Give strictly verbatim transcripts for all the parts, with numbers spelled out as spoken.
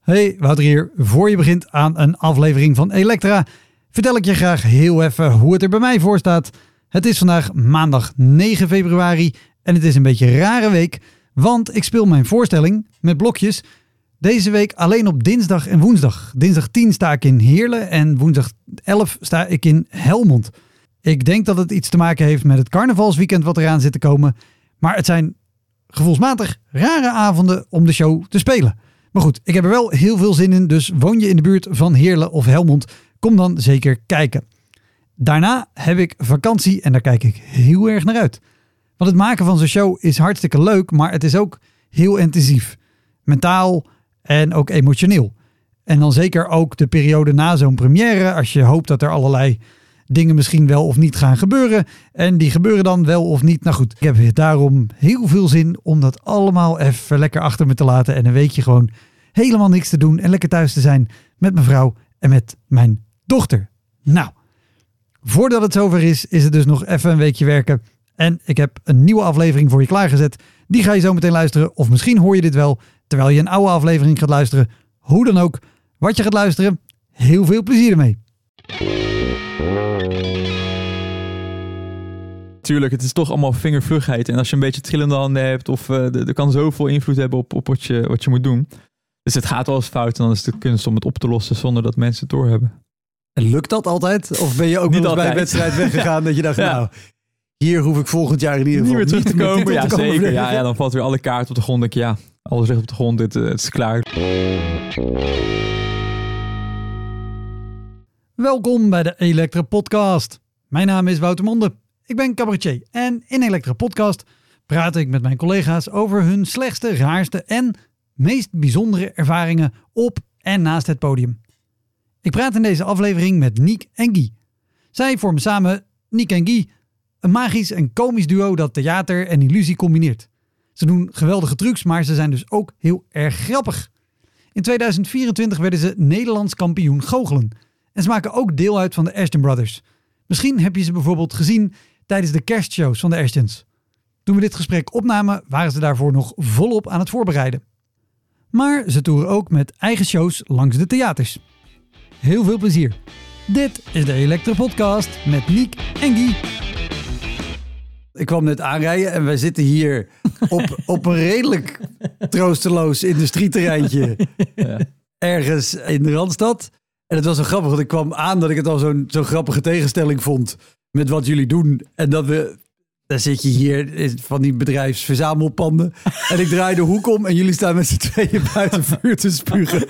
Hey, Wouter hier. Voor je begint aan een aflevering van Elektra, vertel ik je graag heel even hoe het er bij mij voor staat. Het is vandaag maandag negen februari en het is een beetje een rare week, want ik speel mijn voorstelling met blokjes deze week alleen op dinsdag en woensdag. Dinsdag tien sta ik in Heerlen en woensdag elf sta ik in Helmond. Ik denk dat het iets te maken heeft met het carnavalsweekend wat eraan zit te komen, maar het zijn gevoelsmatig rare avonden om de show te spelen. Maar goed, ik heb er wel heel veel zin in, dus woon je in de buurt van Heerlen of Helmond, kom dan zeker kijken. Daarna heb ik vakantie en daar kijk ik heel erg naar uit. Want het maken van zo'n show is hartstikke leuk, maar het is ook heel intensief. Mentaal en ook emotioneel. En dan zeker ook de periode na zo'n première, als je hoopt dat er allerlei dingen misschien wel of niet gaan gebeuren. En die gebeuren dan wel of niet. Nou goed, ik heb daarom heel veel zin om dat allemaal even lekker achter me te laten. En een weekje gewoon helemaal niks te doen en lekker thuis te zijn met mijn vrouw en met mijn dochter. Nou, voordat het zover is, is het dus nog even een weekje werken. En ik heb een nieuwe aflevering voor je klaargezet. Die ga je zo meteen luisteren. Of misschien hoor je dit wel terwijl je een oude aflevering gaat luisteren. Hoe dan ook, wat je gaat luisteren, heel veel plezier ermee. Tuurlijk, het is toch allemaal vingervlugheid. En als je een beetje trillende handen hebt, of uh, er kan zoveel invloed hebben op, op wat, je, wat je moet doen. Dus het gaat wel eens fout en dan is het de kunst om het op te lossen zonder dat mensen het doorhebben. En lukt dat altijd? Of ben je ook nog eens bij een wedstrijd weggegaan dat je dacht, ja. nou, hier hoef ik volgend jaar in ieder geval niet meer terug te komen. Ja, te komen zeker. Ja, ja, dan valt weer alle kaart op de grond. Denk ik, ja, alles ligt op de grond, dit, uh, het is klaar. Welkom bij de Elektra Podcast. Mijn naam is Wouter Monde. Ik ben cabaretier en in Elektra Podcast praat ik met mijn collega's over hun slechtste, raarste en meest bijzondere ervaringen op en naast het podium. Ik praat in deze aflevering met Niek en Guy. Zij vormen samen, Niek en Guy, een magisch en komisch duo dat theater en illusie combineert. Ze doen geweldige trucs, maar ze zijn dus ook heel erg grappig. In tweeduizend vierentwintig werden ze Nederlands kampioen goochelen. En ze maken ook deel uit van de Ashton Brothers. Misschien heb je ze bijvoorbeeld gezien tijdens de kerstshows van de Ashtons. Toen we dit gesprek opnamen, waren ze daarvoor nog volop aan het voorbereiden. Maar ze toeren ook met eigen shows langs de theaters. Heel veel plezier. Dit is de Elektra Podcast met Niek en Guy. Ik kwam net aanrijden en wij zitten hier op, op een redelijk troosteloos industrieterreintje. Ja. Ergens in de Randstad. En het was zo grappig, want ik kwam aan dat ik het al zo'n, zo'n grappige tegenstelling vond met wat jullie doen. En dat we, daar zit je hier van die bedrijfsverzamelpanden. En ik draai de hoek om en jullie staan met z'n tweeën buiten vuur te spugen.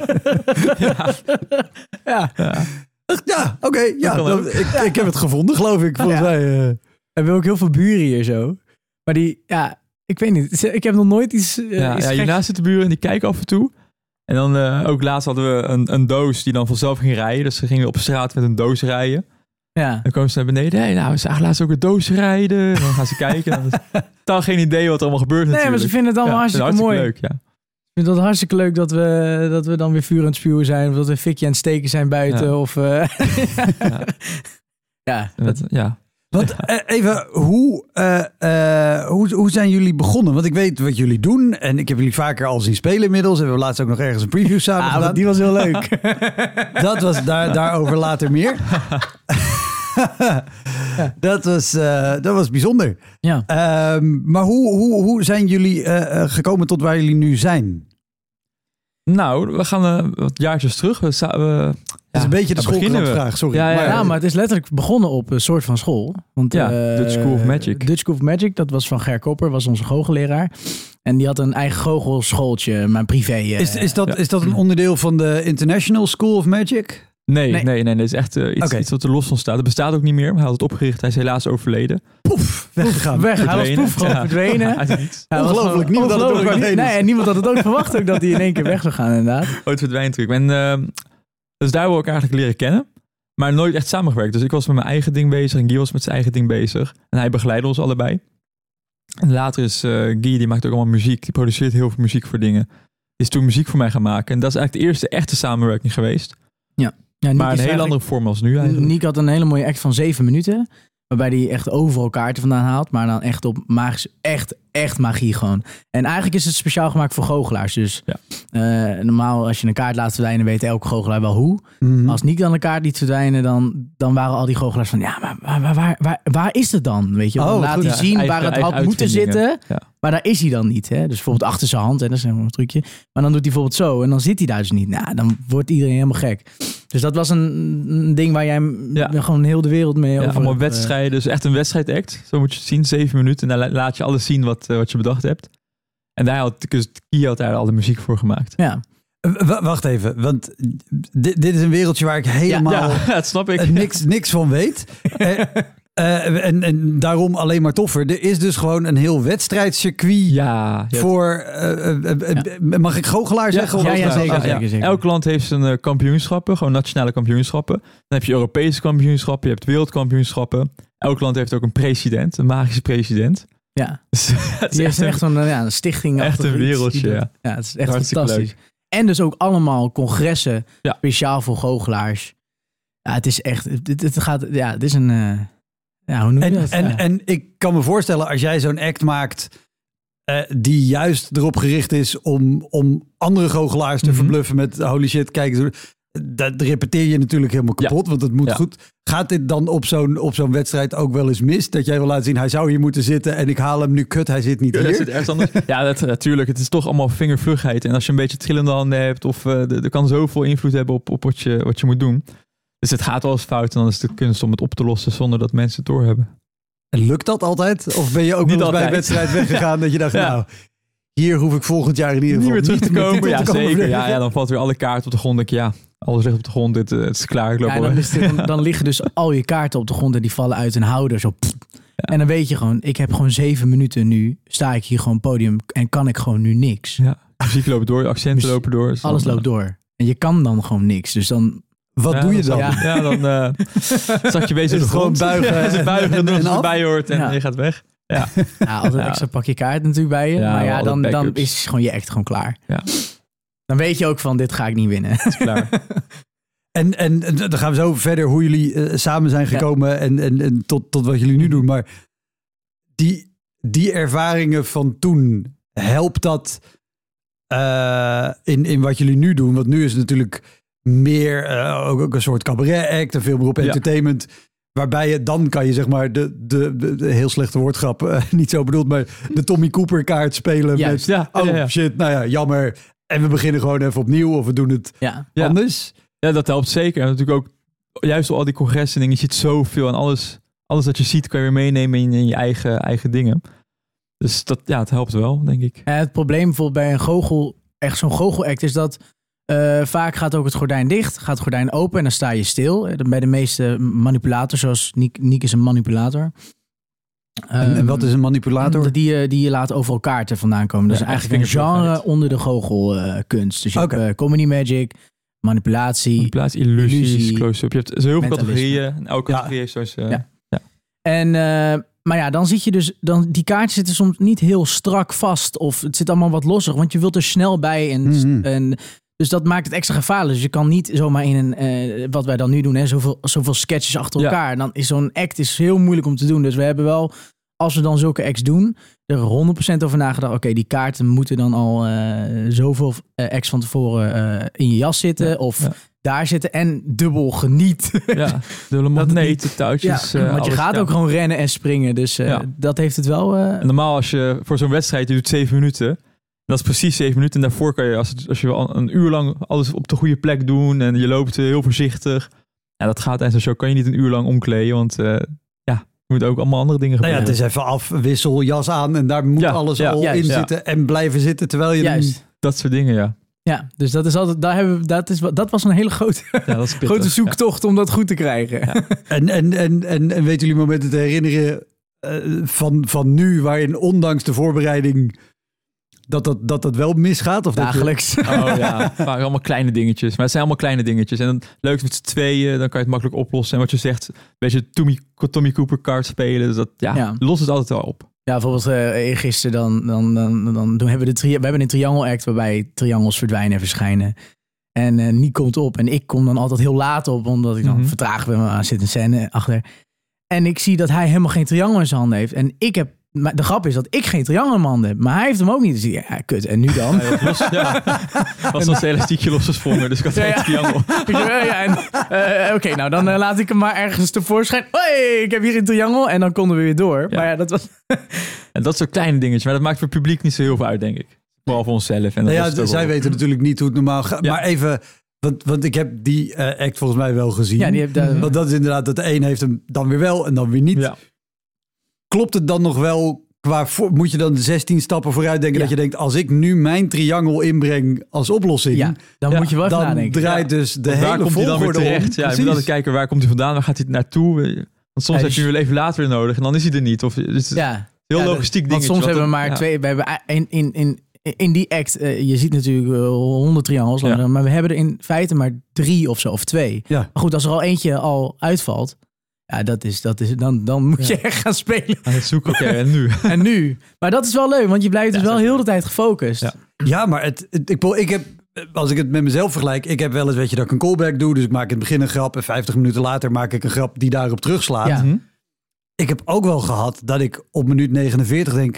Ja, ja. ja. ja oké. Okay, ja, dan, ik, ik heb het gevonden, geloof ik. Volgens ja. mij. Uh... We hebben ook heel veel buren hier zo. Maar die, ja, ik weet niet. Ik heb nog nooit iets... Uh, ja, iets ja hiernaast zitten buren en die kijken af en toe. En dan uh, ook laatst hadden we een, een doos die dan vanzelf ging rijden. Dus ze gingen op straat met een doos rijden. Ja. Dan komen ze naar beneden. Hey, nou, we zagen laatst ook een doos rijden. En dan gaan ze kijken. Dan is totaal geen idee wat er allemaal gebeurt natuurlijk. Nee, maar ze vinden het allemaal ja, hartstikke, hartstikke mooi. Leuk, ja. Ik vind het hartstikke leuk dat we, dat we dan weer vuur aan het spuwen zijn. Of dat we een fikje aan het steken zijn buiten. Ja. Of, uh, ja. ja, dat, ja. Want even, hoe, uh, uh, hoe, hoe zijn jullie begonnen? Want ik weet wat jullie doen. En ik heb jullie vaker al zien spelen inmiddels. En we hebben laatst ook nog ergens een preview samen ah, gedaan. Die was heel leuk. Dat was daar, daarover later meer. dat, was, uh, dat was bijzonder. Ja. Um, maar hoe, hoe, hoe zijn jullie uh, gekomen tot waar jullie nu zijn? Nou, we gaan uh, wat jaartjes terug. We, we, Het is ja, een beetje de schoolkrantvraag, sorry. Ja, ja, maar, ja, maar het is letterlijk begonnen op een soort van school. Want, ja, uh, Dutch School of Magic. Dutch School of Magic, dat was van Ger Kopper, was onze goochelleraar. En die had een eigen goochelschooltje, maar privé. Uh, is, is, dat, ja. is dat een onderdeel van de International School of Magic? Nee, nee, nee, nee, dat is echt uh, iets, okay. iets wat er los van staat. Het bestaat ook niet meer. Hij had het opgericht, hij is helaas overleden. Poef, weggegaan. Weg, hij was poef gewoon ja. verdwenen. Ja, ongelooflijk, niemand had het ook verdwenen. Nee, en niemand had het ook verwacht ook dat hij in één keer weg zou gaan inderdaad. Ooit verdwijnt natuurlijk. En uh, dus daar wil ik eigenlijk leren kennen. Maar nooit echt samengewerkt. Dus ik was met mijn eigen ding bezig en Guy was met zijn eigen ding bezig. En hij begeleidde ons allebei. En later is uh, Guy, die maakt ook allemaal muziek. Die produceert heel veel muziek voor dingen. Die is toen muziek voor mij gaan maken. En dat is eigenlijk de eerste echte samenwerking geweest. Ja. Ja, maar een heel andere vorm als nu eigenlijk. Niek had een hele mooie act van zeven minuten. Waarbij hij echt overal kaarten vandaan haalt. Maar dan echt op magisch, echt, echt magie gewoon. En eigenlijk is het speciaal gemaakt voor goochelaars. Dus Ja. uh, normaal als je een kaart laat verdwijnen, weet elke goochelaar wel hoe. Mm-hmm. Als Nick dan een kaart liet verdwijnen, dan, dan waren al die goochelaars van... Ja, maar waar, waar, waar, waar, waar is het dan? Weet je, Oh, dan laat goed. hij Ja, zien eigen- waar het eigen had moeten uitvindingen. zitten. Ja. Maar daar is hij dan niet. Hè? Dus bijvoorbeeld achter zijn hand, hè? Dat is helemaal een trucje. Maar dan doet hij bijvoorbeeld zo en dan zit hij daar dus niet. Nou, dan wordt iedereen helemaal gek. Dus dat was een, een ding waar jij Ja. gewoon heel de wereld mee Ja, over... allemaal hebt, wedstrijden. Dus echt een wedstrijdact. Zo moet je het zien. Zeven minuten. En dan la- laat je alles zien wat, uh, wat je bedacht hebt. En daar had dus Kia had daar al de muziek voor gemaakt. uh, ja. W- wacht even, want dit, dit is een wereldje waar ik helemaal Ja, dat snap ik. eh, niks, niks van weet. Eh, eh, en, en daarom alleen maar toffer. Er is dus gewoon een heel wedstrijdcircuit Ja, ja. voor... eh, eh, eh, mag ik goochelaar zeggen? Ja, Of- ja, zeker, Ja, ja. zeker, zeker. Elk land heeft zijn uh, kampioenschappen, gewoon nationale kampioenschappen. Dan heb je Europese kampioenschappen, je hebt wereldkampioenschappen. Elk land heeft ook een president, een magische president. Ja. Dus het is Die echt is echt een, zo'n ja, een stichting. echt een wereldje. Ja. Ja, het is echt Hartstikke fantastisch. En dus ook allemaal congressen Ja. speciaal voor goochelaars. Ja, het is echt... Het, het gaat... Ja, het is een... Uh, ja, hoe noem je En, dat? en, Ja. en ik kan me voorstellen, als jij zo'n act maakt... eh, die juist erop gericht is om, om andere goochelaars te Mhm. verbluffen met... holy shit, kijk eens... Dat repeteer je natuurlijk helemaal kapot, want het moet Ja. goed. Gaat dit dan op zo'n, op zo'n wedstrijd ook wel eens mis? Dat jij wil laten zien, hij zou hier moeten zitten en ik haal hem nu, kut, hij zit niet Ja, dat hier. zit ergens anders. Ja, dat, natuurlijk. Het is toch allemaal vingervlugheid. En als je een beetje trillende handen hebt, of uh, er kan zoveel invloed hebben op, op wat, je, wat je moet doen. Dus het gaat wel eens fout en dan is het de kunst om het op te lossen zonder dat mensen het doorhebben. En lukt dat altijd? Of ben je ook Niet wel eens bij een altijd. wedstrijd weggegaan dat je dacht, Ja. nou, hier hoef ik volgend jaar in ieder Niet geval meer terug te met komen. titel Ja, te komen zeker. Ja, vliegen? ja, dan valt weer alle kaarten op de grond. Denk je, ja, alles ligt op de grond. Dit, uh, het is klaar. Ik loop Ja, en wel dan, weg. is dit- dan, dan liggen dus al je kaarten op de grond en die vallen uit een houder. Zo. En dan weet je gewoon, ik heb gewoon zeven minuten nu. Sta ik hier gewoon podium en kan ik gewoon nu niks. Ja, muziek loopt door, accenten Muziek- lopen door. Dus dan, Alles loopt uh, door. En je kan dan gewoon niks. Dus dan... Wat ja, doe je dan? zat- Ja, dan uh, zat je bezig Is op het de gewoon grond. buigen Is het buigen en en- doen als en het af? erbij hoort en Ja. je gaat weg. Ja, Ja, altijd Ja. extra pak je kaart natuurlijk bij je. Ja, maar ja, alle dan, dan backups. is gewoon je act gewoon klaar. Ja. Dan weet je ook van, dit ga ik niet winnen. is klaar. En, en, en dan gaan we zo verder hoe jullie uh, samen zijn gekomen en, en, en tot, tot wat jullie nu doen. Maar die, die ervaringen van toen, helpt dat uh, in, in wat jullie nu doen? Want nu is het natuurlijk meer uh, ook, ook een soort cabaret act, een veel meer op entertainment. Ja. Waarbij je, dan kan je zeg maar de, de, de, de heel slechte woordgrap, uh, niet zo bedoeld, maar de Tommy Cooper kaart spelen. Juist, met, ja, oh ja, ja. shit, nou ja, jammer. En we beginnen gewoon even opnieuw of we doen het Ja. Ja. anders. Ja, dat helpt zeker. En natuurlijk ook, juist door al die congressen dingen, je ziet zoveel en alles, alles dat je ziet kan je weer meenemen in, in je eigen, eigen dingen. Dus dat, ja, het helpt wel, denk ik. En het probleem bijvoorbeeld bij een goochel, echt zo'n goochelact, is dat uh, vaak gaat ook het gordijn dicht, gaat het gordijn open en dan sta je stil. Bij de meeste manipulators, zoals Niek, Niek is een manipulator. En, um, en wat is een manipulator? Die, die laat overal kaarten vandaan komen. Dat ja, is eigenlijk een genre onder de goochelkunst. Uh, dus je okay. hebt uh, comedy magic, manipulatie, manipulatie illusies, illusie, close-up. Je hebt heel veel categorieën. En elke ja. categorie heeft zoals... Uh, ja. ja. En, uh, maar ja, dan zit je dus... Dan, die kaartjes zitten soms niet heel strak vast. Of het zit allemaal wat losser. Want je wilt er snel bij. En, mm-hmm. en, dus dat maakt het extra gevaarlijk. Dus je kan niet zomaar in een... Uh, wat wij dan nu doen, hè, zoveel, zoveel sketches achter ja. elkaar. Dan is zo'n act is heel moeilijk om te doen. Dus we hebben wel... Als we dan zulke acts doen, er honderd procent over nagedacht. Oké, okay, die kaarten moeten dan al uh, zoveel uh, acts van tevoren uh, in je jas zitten. Ja, of ja. daar zitten en dubbel geniet. Ja, dubbele magneten, touwtjes. Ja, uh, want je alles, gaat ja. ook gewoon rennen en springen. Dus uh, ja. dat heeft het wel... Uh... En normaal als je voor zo'n wedstrijd, je doet zeven minuten. Dat is precies zeven minuten. En daarvoor kan je, als, het, als je wel een uur lang alles op de goede plek doen. En je loopt heel voorzichtig. Ja, dat gaat tijdens een show. Kan je niet een uur lang omkleden, want... Uh, Je moet ook allemaal andere dingen gebeuren. gebeuren. Nou ja, het is even af, wissel, jas aan en daar moet ja, alles ja, al juist, in ja. zitten en blijven zitten terwijl je juist. Dan... Dat soort dingen, ja. Ja, dus dat is altijd, daar hebben we, dat, is, dat was een hele grote, ja, dat is pittig, grote zoektocht ja. om dat goed te krijgen. Ja. en, en, en, en, en weten jullie momenten te herinneren uh, van, van nu, waarin ondanks de voorbereiding dat dat, dat, dat wel misgaat? Of Dagelijks. Dat je... Oh ja, vaak allemaal kleine dingetjes. Maar het zijn allemaal kleine dingetjes. En dan leuk met z'n tweeën, dan kan je het makkelijk oplossen. En wat je zegt, een beetje Tommy, Tommy Cooper kaart spelen. Dus dat, ja, ja. lost het altijd wel op. Ja, bijvoorbeeld uh, gisteren dan, dan, dan, dan doen hebben we, de tri- we hebben een triangle act waarbij triangles verdwijnen en verschijnen. En uh, Niek komt op en ik kom dan altijd heel laat op, omdat ik dan mm-hmm. vertraagd ben, maar zit een scène achter. En ik zie dat hij helemaal geen triangel in zijn handen heeft. En ik heb... Maar de grap is dat ik geen triangel in mijn handen heb. Maar hij heeft hem ook niet. Dus ja, kut. En nu dan? Ja, los, ja. Was dat elastiekje losgesprongen, dus ik had geen Ja, ja. triangel. ja, en, uh, Oké, okay, nou dan uh, laat ik hem maar ergens tevoorschijn. Hoi, ik heb hier een triangel. En dan konden we weer door. Ja. Maar ja, dat was... En dat soort kleine dingetjes. Maar dat maakt voor het publiek niet zo heel veel uit, denk ik. Vooral voor onszelf. En dat Nou was ja, het ook zij wel. weten natuurlijk niet hoe het normaal gaat. Ja. Maar even, want, want ik heb die uh, act volgens mij wel gezien. Ja, die heb de... Want dat is inderdaad dat de een heeft hem dan weer wel en dan weer niet. Ja. Klopt het dan nog wel qua voor, moet je dan zestien stappen vooruit denken Ja. dat je denkt, als ik nu mijn triangel inbreng als oplossing, Ja, dan Ja, moet je wel even dan nadenken. draait dus de Want waar hele komt hij dan weer volgorde om. terecht? Ja, je moet Precies. altijd kijken, waar komt hij vandaan? Waar gaat hij naartoe? Want soms Ja, heb dus- je hem wel even later weer nodig en dan is hij er niet. Of, dus het is Ja. heel Ja, logistiek Want dingetje. soms wat hebben we het- maar ja. twee... We hebben in, in, in, in die act, uh, je ziet natuurlijk uh, honderd triangels. Ja. Maar we hebben er in feite maar drie of zo, of twee. Ja. Maar goed, als er al eentje al uitvalt... Ja, dat is, dat is, dan, dan moet je echt gaan spelen. Aan het zoeken, oké, en nu? En nu? Maar dat is wel leuk, want je blijft dus Ja, wel zeker. heel de tijd gefocust. Ja. Ja, maar het, het, ik, ik heb, als ik het met mezelf vergelijk, ik heb wel eens, weet je, dat ik een callback doe. Dus ik maak in het begin een grap en vijftig minuten later maak ik een grap die daarop terugslaat. Ja. Mhm. Ik heb ook wel gehad dat ik op minuut negenenveertig denk,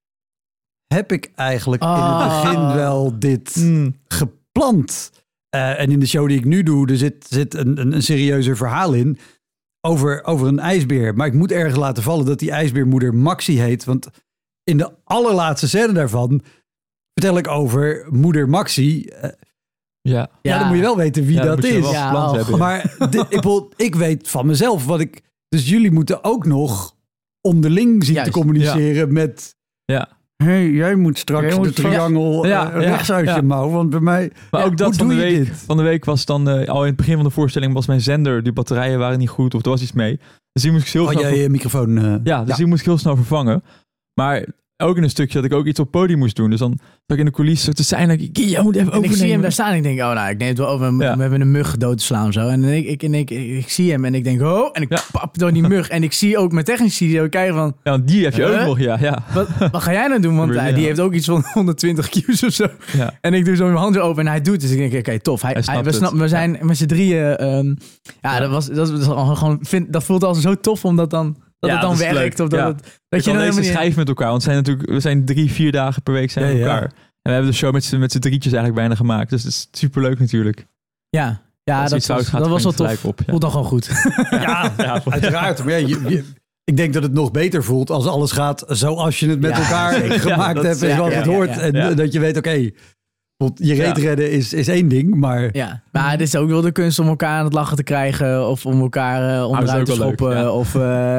heb ik eigenlijk in Ah. het begin wel dit Mm. gepland? Uh, en in de show die ik nu doe, er zit, zit een, een, een serieuzer verhaal in over, over een ijsbeer. Maar ik moet ergens laten vallen dat die ijsbeermoeder Maxi heet. Want in de allerlaatste scène daarvan vertel ik over moeder Maxi. Uh, Ja. ja. dan moet je wel weten wie Ja, dan dat moet je is. wel Ja, gepland oh, hebben. Maar dit, ik, bedoel, ik weet van mezelf wat ik... Dus jullie moeten ook nog onderling zien Juist, te communiceren met... Ja. Hey, jij moet straks Jij de moet- triangel Ja, uh, ja, rechts uit ja. je mouw. Want bij mij... Maar Ja, ook dat hoe van de, doe je week, dit? van de week was dan... Uh, al in het begin van de voorstelling was mijn zender... Die batterijen waren niet goed of er was iets mee. Dus die moest ik heel Oh, snel... jij je microfoon... Uh, Ja, dus ja. die moest ik heel snel vervangen. Maar ook in een stukje dat ik ook iets op het podium moest doen. Dus dan zat ik in de coulissen te zijn. En ik, jij moet even En ik zie hem overnemen. daar staan en ik denk, oh nou, ik neem het wel over. We Ja. hebben een mug dood te slaan zo. En ik, ik, en ik, ik, ik zie hem en ik denk, oh, en ik Ja. pap door die mug. En ik zie ook mijn technici die ook kijken van, Ja, want die heb je Huh? ook nog, ja. ja. wat, wat ga jij nou doen? Want Ja. hij, die heeft ook iets van honderdtwintig Q's of zo. ja. En ik doe zo mijn handen open en hij doet. Dus ik denk, oké, tof. Hij, Hij hij, snapt we, het. snappen, we zijn met z'n drieën. Um, ja, Ja. dat was, dat, was al gewoon, vind, dat voelt al zo tof omdat dan, dat Ja, het dan dat is werkt. leuk. Of dat, Ja. het, Dat dat je je dan dan eens helemaal niet... schrijven met elkaar. Want we zijn natuurlijk, we zijn drie, vier dagen per week zijn we Ja, met ja. elkaar. En we hebben de show met z'n, met z'n drietjes eigenlijk bijna gemaakt. Dus het is superleuk natuurlijk. Ja, ja Als dat, iets fout was, gaat, dat was wel spring je tof. gelijk op, ja. Voelt dan gewoon goed. Ja, Ja, uiteraard. Maar ja, je, je- ik denk dat het nog beter voelt als alles gaat zoals je het met Ja, elkaar zeker. gemaakt Ja, dat hebt is- en ja, zoals ja, het ja, hoort. ja. En Ja. dat je weet, oké, want je reet Ja. redden is, is één ding, maar... Ja, maar het is ook wel de kunst om elkaar aan het lachen te krijgen. Of om elkaar uh, onderuit te ook wel leuk, schoppen. ja. Of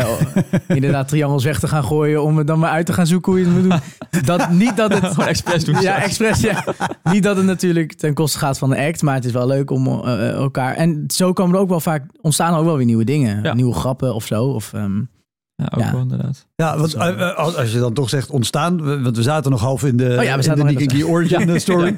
uh, inderdaad triangels weg te gaan gooien. Om het dan maar uit te gaan zoeken hoe je het moet doen. Dat, niet dat het... Gewoon expres doen. Ja, straks. expres, ja. Niet dat het natuurlijk ten koste gaat van de act. Maar het is wel leuk om uh, elkaar... En zo komen er ook wel vaak... Ontstaan er ook wel weer nieuwe dingen. Ja. Nieuwe grappen of zo. Of, um, Ja, ook Ja. wel inderdaad. Ja, want uh, uh, als, als je dan toch zegt ontstaan, we- want we zaten nog half in de, Oh ja, we zaten in de nog in Nicky dat- Origin Ja. story.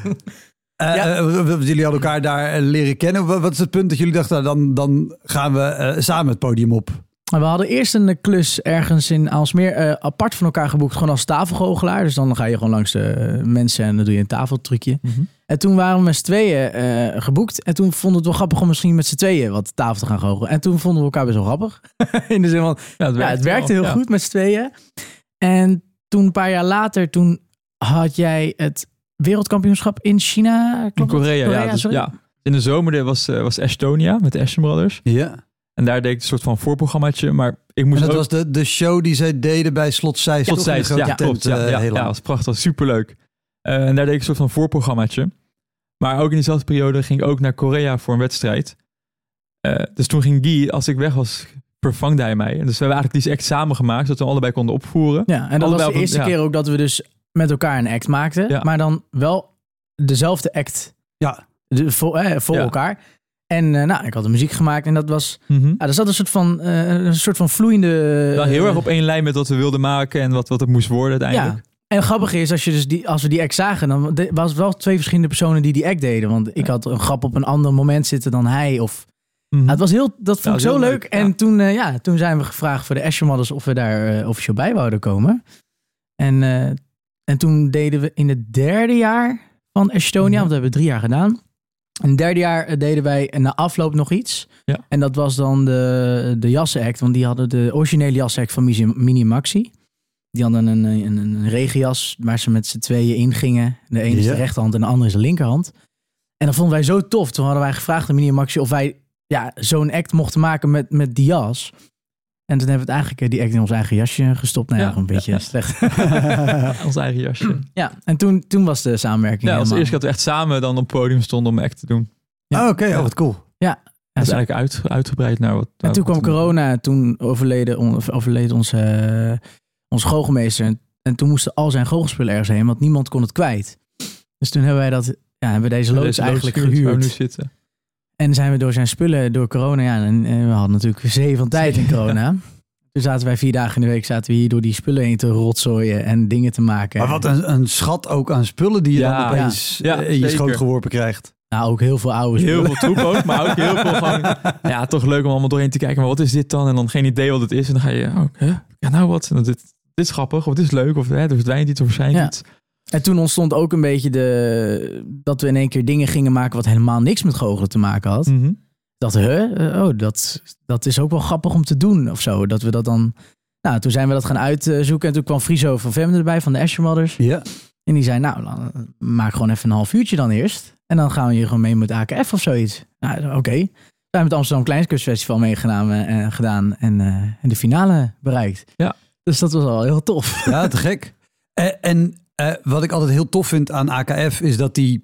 Uh, Ja. uh, w- w- jullie hadden elkaar daar uh, leren kennen. Wat wat is het punt dat jullie dachten, nou, dan, dan gaan we uh, samen het podium op? we hadden eerst een klus ergens in Aalsmeer uh, apart van elkaar geboekt. Gewoon als tafelgoochelaar. Dus dan ga je gewoon langs de uh, mensen en dan doe je een tafeltrucje. Mhm. En toen waren we met z'n tweeën uh, geboekt. En toen vonden we het wel grappig om misschien met z'n tweeën wat tafel te gaan goochelen. En toen vonden we elkaar best wel grappig. In de zin van, Ja, het, ja, het werkte wel. heel Ja. goed met z'n tweeën. En toen een paar jaar later, toen had jij het wereldkampioenschap in China. In Klopt het? Korea, ja, dus, sorry? ja. In de zomer dit was, uh, was Estonia met de Ashton Brothers. Ja. En daar deed ik een soort van voorprogrammaatje. Maar ik moest En dat ook... was de, de show die zij deden bij Slot Zeist. Tot toch? In de Zeist, grote ja, tent, klopt. Ja, uh, ja, heel ja, lang. dat was prachtig, superleuk. Uh, en daar deed ik een soort van voorprogrammaatje. Maar ook in diezelfde periode ging ik ook naar Korea voor een wedstrijd. Uh, dus toen ging Guy, als ik weg was, vervangde hij mij. En dus we hebben eigenlijk die act samen gemaakt, zodat we allebei konden opvoeren. Ja, en dat Allebei was op de een- eerste ja. keer ook dat we dus met elkaar een act maakten. Ja. Maar dan wel dezelfde act Ja. de, voor, eh, voor Ja. elkaar. En uh, nou, ik had de muziek gemaakt en dat was... Mm-hmm. Ja, er zat een soort van, uh, een soort van vloeiende... Wel heel uh, erg op één lijn met wat we wilden maken en wat, wat het moest worden uiteindelijk. Ja. En grappig is, als, je dus die, als we die act zagen, dan de- was het wel twee verschillende personen die die act deden. Want ik Ja. had een grap op een ander moment zitten dan hij. Of, Mhm. ja, het was heel, dat vond Ja, ik zo heel leuk. leuk, En ja. toen, uh, ja, toen zijn we gevraagd voor de Ashton Brothers of we daar uh, officieel bij wouden komen. En, uh, en toen deden we in het derde jaar van Estonia, Mhm. want we hebben drie jaar gedaan. In het derde jaar deden wij na afloop nog iets. Ja. En dat was dan de, de Jassen-act. Want die hadden de originele Jassen-act van Mini, Mini Maxi. Die hadden een, een, een regenjas waar ze met z'n tweeën ingingen. De ene is Ja. de rechterhand en de andere is de linkerhand. En dat vonden wij zo tof. Toen hadden wij gevraagd aan Mini Maxi of wij ja, zo'n act mochten maken met, met die jas. En toen hebben we het eigenlijk die act in ons eigen jasje gestopt. Nou ja, Ja. gewoon een beetje Ja. slecht. Ons eigen jasje. Ja, en toen, toen was de samenwerking Ja, als helemaal... eerste keer dat we echt samen dan op het podium stonden om act te doen. Ja. Oh, oké, okay. oh, wat cool. Ja, Dat is eigenlijk uit, uitgebreid naar wat... en toen wat kwam corona, toen overleden, on, overleed onze, uh, onze goochelmeester. En, en toen moesten al zijn goochelspullen ergens heen, want niemand kon het kwijt. Dus toen hebben wij dat, ja, hebben we deze loods Deze eigenlijk loods gehuurd, waar we gehuurd. nu zitten. En zijn we door zijn spullen, door corona, ja, en, en we hadden natuurlijk zee van tijd in corona. Toen zaten wij vier dagen in de week, zaten we hier door die spullen heen te rotzooien en dingen te maken. Maar wat een, een schat ook aan spullen die je Ja, dan opeens ja. Ja, in je zeker. schoot geworpen krijgt. Nou, ook heel veel oude spullen. Heel veel troep ook, maar ook heel veel gewoon... Ja, toch leuk om allemaal doorheen te kijken. Maar wat is dit dan? En dan geen idee wat het is. En dan ga je... Oh, hè? Ja, nou wat? En dan dit, dit is grappig. Of dit is leuk. Of hè, er verdwijnt iets of verschijnt Ja. iets. En toen ontstond ook een beetje de... dat we in één keer dingen gingen maken wat helemaal niks met goochelen te maken had. Mm-hmm. Dat, huh? Oh, dat, dat is ook wel grappig om te doen of zo. Dat we dat dan... Nou, toen zijn we dat gaan uitzoeken. En toen kwam Friso van Vemden erbij, van de Asher Mothers. Ja. En die zei, nou, dan maak gewoon even een half uurtje dan eerst. En dan gaan we hier gewoon mee met A K F of zoiets. Nou, oké. Okay. We hebben het Amsterdam Kleinkunstfestival meegedaan en, gedaan en, uh, en de finale bereikt. Ja. Dus dat was wel heel tof. Ja, te gek. En, en uh, wat ik altijd heel tof vind aan A K F is dat die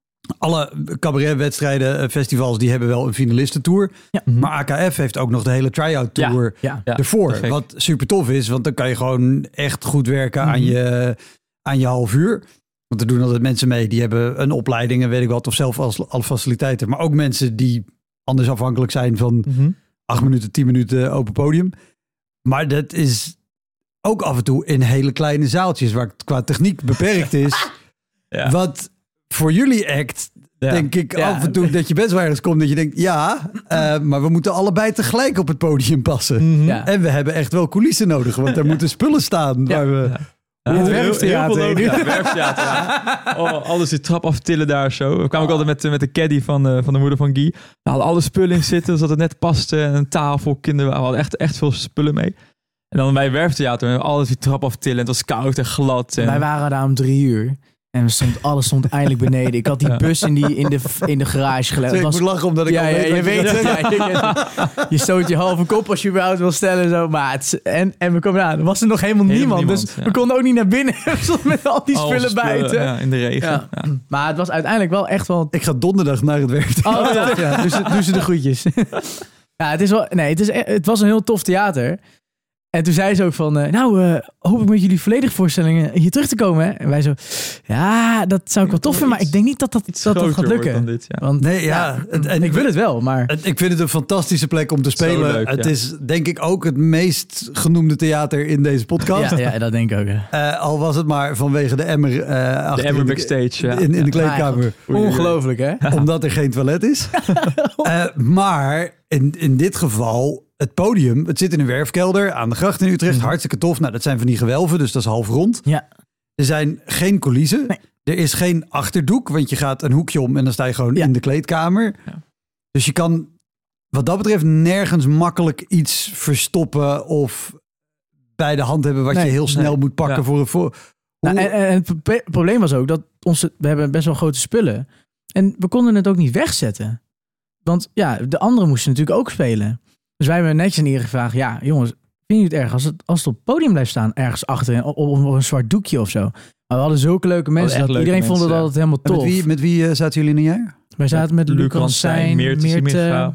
alle cabaretwedstrijden, festivals, die hebben wel een finalistentour. Ja. Maar A K F heeft ook nog de hele try-out tour Ja, ja, ervoor. gek. Wat super tof is, want dan kan je gewoon echt goed werken Mm-hmm. aan, je, aan je half uur. Want er doen altijd mensen mee die hebben een opleiding en weet ik wat, of zelf als, alle faciliteiten. Maar ook mensen die anders afhankelijk zijn van Mm-hmm. acht minuten, tien minuten open podium. Maar dat is ook af en toe in hele kleine zaaltjes waar het qua techniek beperkt is. Ja. Wat voor jullie act, Ja. denk ik Ja. af en toe dat je best wel ergens komt dat je denkt, ja, uh, maar we moeten allebei tegelijk op het podium passen. Mm-hmm. Ja. En we hebben echt wel coulissen nodig, want er moeten spullen staan. Ja. Waar we... Ja. Ja, Het heel- heel werftheater. veel nodig. Ja, het werftheater. Ja. Oh, alles die trap aftillen daar zo. We kwamen ook altijd met, met de caddy van, uh, van de moeder van Guy. We hadden alle spullen in zitten, zodat het net paste. En een tafel, kinderen. We hadden echt, echt veel spullen mee. En dan bij werftheater, we alles die trap aftillen. En het was koud en glad. En... Wij waren daar om drie uur. En we stond, alles stond eindelijk beneden. Ik had die Ja. bus in, die, in, de, in de garage gelegd. Ik Het moet was- lachen omdat ik ja, al ja, weet je wat weet gaat het. zeggen. Ja, je, je stoot je halve kop als je überhaupt wil stellen. Zo. Maar het, en, en we komen aan. Er was er nog helemaal, Helemaal niemand. niemand, Dus ja. we konden ook niet naar binnen. We stonden met al die Al spullen onze buiten. Ja, in de regen. Ja. Ja. Maar het was uiteindelijk wel echt wel... Ik ga donderdag naar het werk. Oh, tof, ja. Doe ze, doe ze de groetjes. Ja, het, is wel, nee, het, is, e- het was een heel tof theater. En toen zei ze ook van... Uh, nou, uh, hoop ik met jullie volledige voorstellingen hier terug te komen. Hè? En wij zo... Ja, dat zou ik wel tof vinden. Maar ik denk niet dat dat, Iets dat, dat groter gaat wordt lukken. dan dit, ja. Want, Nee, ja. En, en ik wil het wel, maar... Het- Ik vind het een fantastische plek om te Zo spelen. leuk, het ja. is denk ik ook het meest genoemde theater in deze podcast. Ja, ja, dat denk ik ook. Ja. Uh, al was het maar vanwege de emmer, uh, achter De emmer in backstage. Ja. in, in de Ja. kleedkamer. Ongelooflijk, hè? Omdat er geen toilet is. uh, maar in, in dit geval, het podium, het zit in een werfkelder aan de gracht in Utrecht. Mhm. Hartstikke tof. Nou, dat zijn van die gewelven, dus dat is half rond. Ja. Er zijn geen coulissen. Nee. Er is geen achterdoek, want je gaat een hoekje om en dan sta je gewoon Ja. in de kleedkamer. Ja. Dus je kan wat dat betreft nergens makkelijk iets verstoppen of bij de hand hebben wat Nee, je heel snel nee. moet pakken Ja. voor een... Voor, Nou, Hoe- en, en het pro- probleem was ook dat onze, we hebben best wel grote spullen. En we konden het ook niet wegzetten. Want ja, de anderen moesten natuurlijk ook spelen. Dus wij hebben netjes aan iedereen gevraagd... Ja, jongens, vind je het erg als het, als het op het podium blijft staan? Ergens achter, op, op, op een zwart doekje of zo. Maar we hadden zulke leuke mensen. echt Dat leuke iedereen vond het mensen, altijd helemaal En tof. met wie, met wie uh, zaten jullie in een jaar? Wij zaten met Luc Ransijn, Meerte, Meerte, Siminga,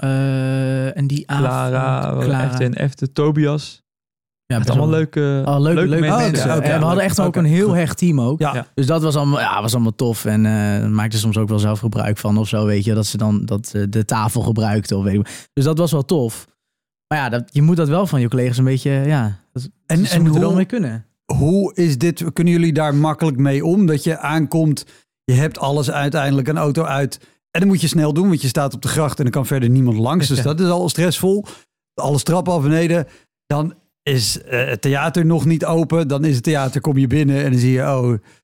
eh, en die Clara, avond... F T en F, de Tobias. Ja, Het best allemaal wel- leuke, Oh, leuke, leuke mensen. mensen. Oh, oké, en we oké, hadden echt oké, ook een heel goed. hecht team ook. Ja. Ja. Dus dat was allemaal, ja, was allemaal tof. En uh, maakte soms ook wel zelf gebruik van of zo, weet je. Dat ze dan dat, uh, de tafel gebruikten. Of weet ik. Dus dat was wel tof. Maar ja, dat, je moet dat wel van je collega's een beetje, ja. Dat, En, ze en moeten er wel hoe, mee kunnen. hoe is dit? Kunnen jullie daar makkelijk mee om? Dat je aankomt, je hebt alles uiteindelijk, een auto uit. En dan moet je snel doen, want je staat op de gracht en er kan verder niemand langs. Dus Ja. dat is al stressvol. Alles trappen af beneden. Dan is uh, het theater nog niet open. Dan is het theater, kom je binnen en dan zie je, oh,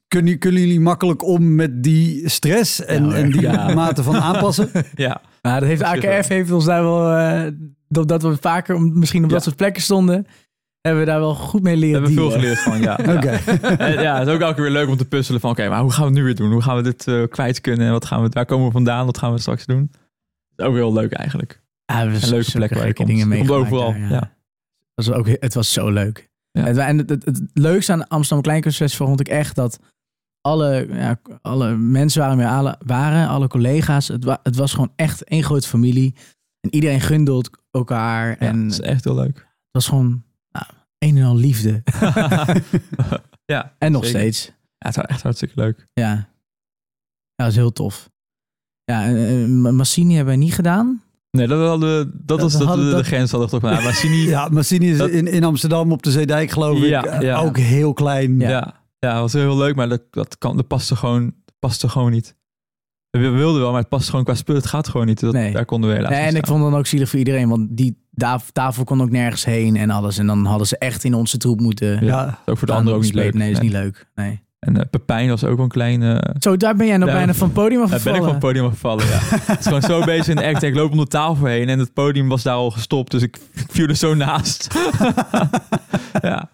kunnen, kunnen jullie makkelijk om met die stress en, Ja, en die ja. mate van aanpassen? Ja. Maar dat heeft A K F heeft ons daar wel... Uh, dat we vaker om, misschien op dat Ja. soort plekken stonden... hebben we daar wel goed mee We leren hebben veel dealen. geleerd van, ja. Oké. Ja. En ja, het is ook elke keer weer leuk om te puzzelen van... oké, maar hoe gaan we het nu weer doen? Hoe gaan we dit uh, kwijt kunnen? En wat gaan we, waar komen we vandaan? Wat gaan we straks doen? Dat is ook heel leuk eigenlijk. Ja, we hebben Een leuke zulke plek waar je gekke komt. dingen Je komt meegemaakt overal, daar, ja. Dat was ook, het was zo leuk. Ja. Het, en het, het, het leukste aan Amsterdam Kleinkunstfestival vond ik echt dat alle, ja, alle mensen waar we mee alle, waren, alle collega's, het, wa, het was gewoon echt één grote familie. En iedereen gunde elkaar. Ja, en dat is echt heel leuk. het was gewoon nou, een en al liefde. Ja, En nog zeker. steeds. Ja, het was echt hartstikke leuk. Ja. Ja, dat is heel tof. Ja, en, en Massini hebben we niet gedaan. Nee, dat, hadden, we- dat was we dat, hadden de, de dat- grens hadden we toch gedaan. Maar Sini, Ja, Massini is Dat- in, in Amsterdam op de Zeedijk, geloof ik. Ja, eh, ja. Ook heel klein. ja. Ja, ja, dat was heel leuk, maar dat, dat, kan, dat paste gewoon, paste gewoon niet. We wilden wel, maar het past gewoon qua spul. Het gaat gewoon niet. Dat, Nee. Daar konden we helaas Nee, niet en ik staan. vond het dan ook zielig voor iedereen. Want die da- tafel kon ook nergens heen en alles. En dan hadden ze echt in onze troep moeten... Ja. Ja. Ook voor de anderen ook niet leuk. Nee, dat is niet leuk. Nee. En uh, Pepijn was ook wel een kleine... Zo, daar ben jij nog Ja, bijna van het podium Daar afgevallen. ben ik van het podium afgevallen, ja. Het is gewoon zo bezig in de act. Ik loop om de tafel heen en het podium was daar al gestopt. Dus ik, ik viel er zo naast. Ja.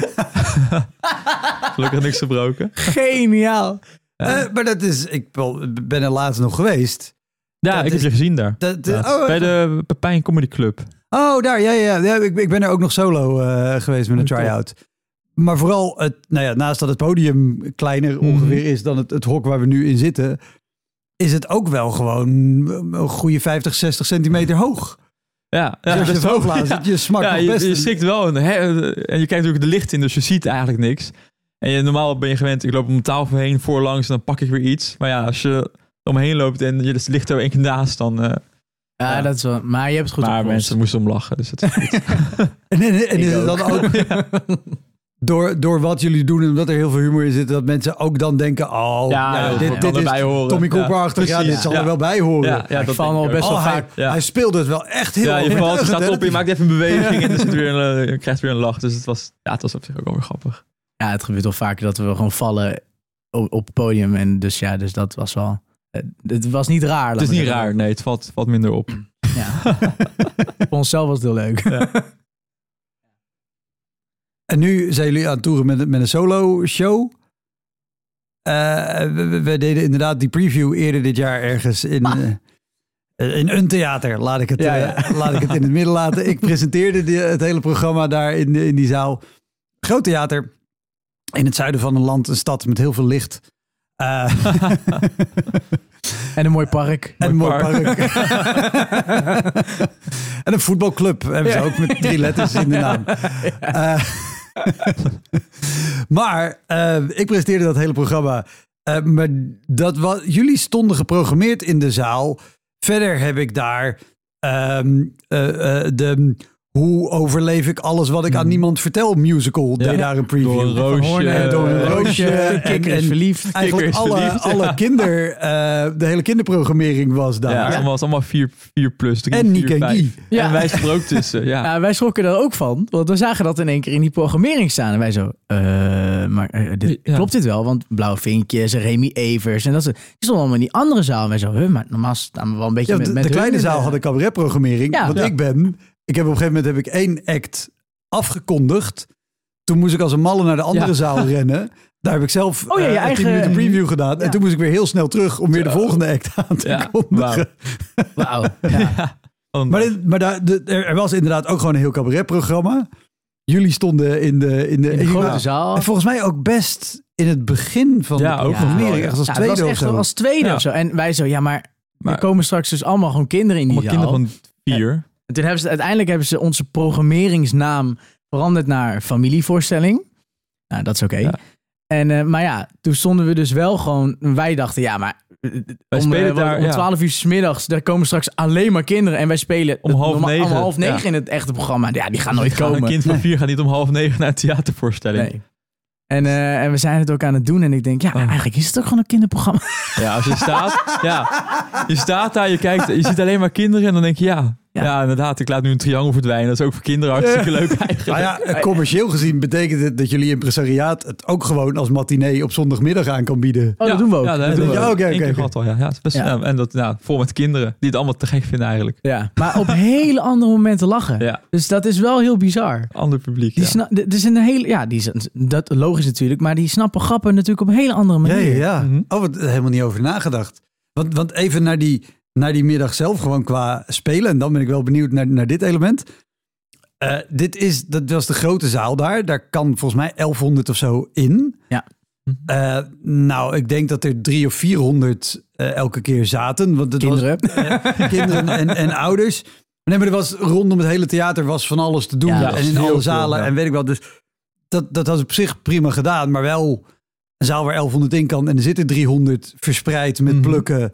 Gelukkig niks gebroken. Geniaal. Eh, maar dat is, ik wel- ben er laatst nog geweest. Ja, Dat ik heb is- je gezien daar. Dat, Ja. oh, Bij de Pepijn Comedy Club. oh, daar, ja, ja. ja ik, ik ben er ook nog solo eh, geweest met een Oh, tof. try-out. Maar vooral, het, nou ja, naast dat het podium kleiner Mhm. ongeveer is dan het, het hok waar we nu in zitten, is het ook wel gewoon een goede vijftig, zestig centimeter hoog. Ja, Dus ja, als je dat is hoog ook- laat, zit je smakt Ja, nog je, best. je een- schrikt wel. En, hè, en je kijkt natuurlijk de licht in, dus je ziet eigenlijk niks. En je, normaal ben je gewend, ik loop om de tafel heen, voorlangs, en dan pak ik weer iets. Maar ja, als je omheen loopt en je ligt er één keer naast, dan... Uh, Ja, Ja. dat is wel... Maar je hebt het goed maar opgelost. mensen moesten om lachen, dus het is goed. En, en, en Ik is het dan ook door, door wat jullie doen en omdat er heel veel humor in zit, dat mensen ook dan denken, oh, Ja, ja, dat dit, kan dit is erbij horen. Tommy Ja, Cooper-achtig, ja, precies. dit zal Ja. er wel bij horen. Ja, ja, ik dat val denk al ik best ook. wel Oh, hij, vaak. Ja. hij speelde het wel echt heel Ja, je, valt, je overtuigend, staat hè? op, je maakt even een beweging en er zit weer een, je krijgt weer een lach. Dus het was, ja, het was op zich ook wel weer grappig. Ja, het gebeurt wel vaker dat we gewoon vallen op, op het podium. En dus ja, dus dat was wel... eh, Het was niet raar. Het laat is maar niet zeggen. raar, nee, het valt, valt minder op. Ja. Voor onszelf was het heel leuk. En nu zijn jullie aan het toeren met, met een solo show. Uh, we, we- we deden inderdaad die preview eerder dit jaar ergens in, uh, in een theater. Laat ik, het, Ja, uh, ja. laat ik het in het midden laten. Ik presenteerde die, het hele programma daar in, in die zaal. Groot theater. In het zuiden van een land, een stad met heel veel licht. Uh, En een mooi park. en een mooi Mooi park. En een voetbalclub hebben ze ook met drie letters in de naam. Uh, maar uh, ik presenteerde dat hele programma. Uh, maar dat was, jullie stonden geprogrammeerd in de zaal. Verder heb ik daar um, uh, uh, de... Hoe overleef ik alles wat ik aan niemand vertel musical. Ja. Deed daar een preview. Door een Van roosje. Hoorn en door een eh, roosje. en- Kikker is en- verliefd. Eigenlijk Kikker is alle, verliefd, ja. alle kinder, uh, de hele kinderprogrammering was daar. Ja, het is allemaal, het is allemaal vier, vier plus, drie, En vier, Nick en vijf. Guy. Ja. En wij zitten er ook tussen, ja. Ja, wij schrokken er ook van. Want we zagen dat in één keer in die programmering staan. En wij zo, eh, maar eh, dit, Ja. klopt dit wel? Want Blauwe Vinkjes en Remy Evers. En dat ze, die stonden allemaal in die andere zaal. En wij zo, huh, maar normaal staan we wel een beetje Ja, met, de, met de hun kleine in de- zaal had een cabaretprogrammering. Ja. Want Ja. ik ben... Ik heb op een gegeven moment heb ik één act afgekondigd. Toen moest ik als een malle naar de andere Ja. zaal rennen. Daar heb ik zelf Oh ja, je eh, eigen- tien minuten preview gedaan. Ja. En toen moest ik weer heel snel terug om weer de Zo. volgende act aan te Ja, kondigen. Wauw. Ja. Want- Maar, dit- maar daar, de, er er was inderdaad ook gewoon een heel cabaretprogramma. Jullie stonden in de... In de, In de en jullie grote waren- zaal. En volgens mij ook best in het begin van Ja, de ook nog programmering. wel, ja. Echt als Ja, tweede het was of echt zo. als tweede Ja. of zo. En wij zo, ja, maar, Maar- er komen straks dus allemaal gewoon kinderen in die allemaal zaal. kinderen van vier. En toen hebben ze uiteindelijk hebben ze onze programmeringsnaam veranderd naar familievoorstelling. Nou, dat is oké. Ja. En uh, maar ja, toen stonden we dus wel gewoon. Wij dachten, ja, maar uh, Wij om, spelen uh, daar, om ja. twaalf uur 's middags, daar komen straks alleen maar kinderen en wij spelen Om het half norma- negen, Om half negen ja. in het echte programma. Ja, die gaan nooit Gaan komen. Een kind van vier gaat niet om half negen naar een theatervoorstelling. Nee. En, uh, en we zijn het ook aan het doen. En ik denk, ja, Oh. eigenlijk is het ook gewoon een kinderprogramma. Ja, als je staat, ja, je staat daar, je kijkt, je ziet alleen maar kinderen en dan denk je, ja, Ja. Ja, inderdaad. Ik laat nu een triangel verdwijnen. Dat is ook voor kinderen hartstikke leuk eigenlijk. Nou ja, commercieel gezien betekent het dat jullie impresariaat het ook gewoon als matinee op zondagmiddag aan kan bieden. Oh, dat doen we ook. Ja, dat Dat hebben doen we we Ja, ook. oké, Eén oké, keer oké. gehad al, ja. ja, het is best, Ja. ja, en dat ja, vol met kinderen die het allemaal te gek vinden eigenlijk. Ja, maar op hele andere momenten lachen. Ja, Dus dat is wel heel bizar. ander publiek. Die Ja. sna- dit is een hele, ja, die is, dat logisch natuurlijk, maar die snappen grappen natuurlijk op een hele andere Ja, manier. ja, ja. Mhm. Oh, wat helemaal niet over nagedacht. Want, want even naar die, naar die middag zelf, gewoon qua spelen. En dan ben ik wel benieuwd naar, naar dit element. Uh, dit is, dat was de grote zaal daar. Daar kan volgens mij elfhonderd of zo in. Ja. Uh, nou, ik denk dat er drie of vierhonderd uh, elke keer zaten. Want het Kinderen. Was, uh, kinderen en, en ouders. Nee, maar er was rondom het hele theater was van alles te doen. Ja, en in heel alle zalen veel, ja. en weet ik wel. Dus dat, dat was op zich prima gedaan. Maar wel een zaal waar elfhonderd in kan. En er zitten driehonderd verspreid met Mhm. plukken.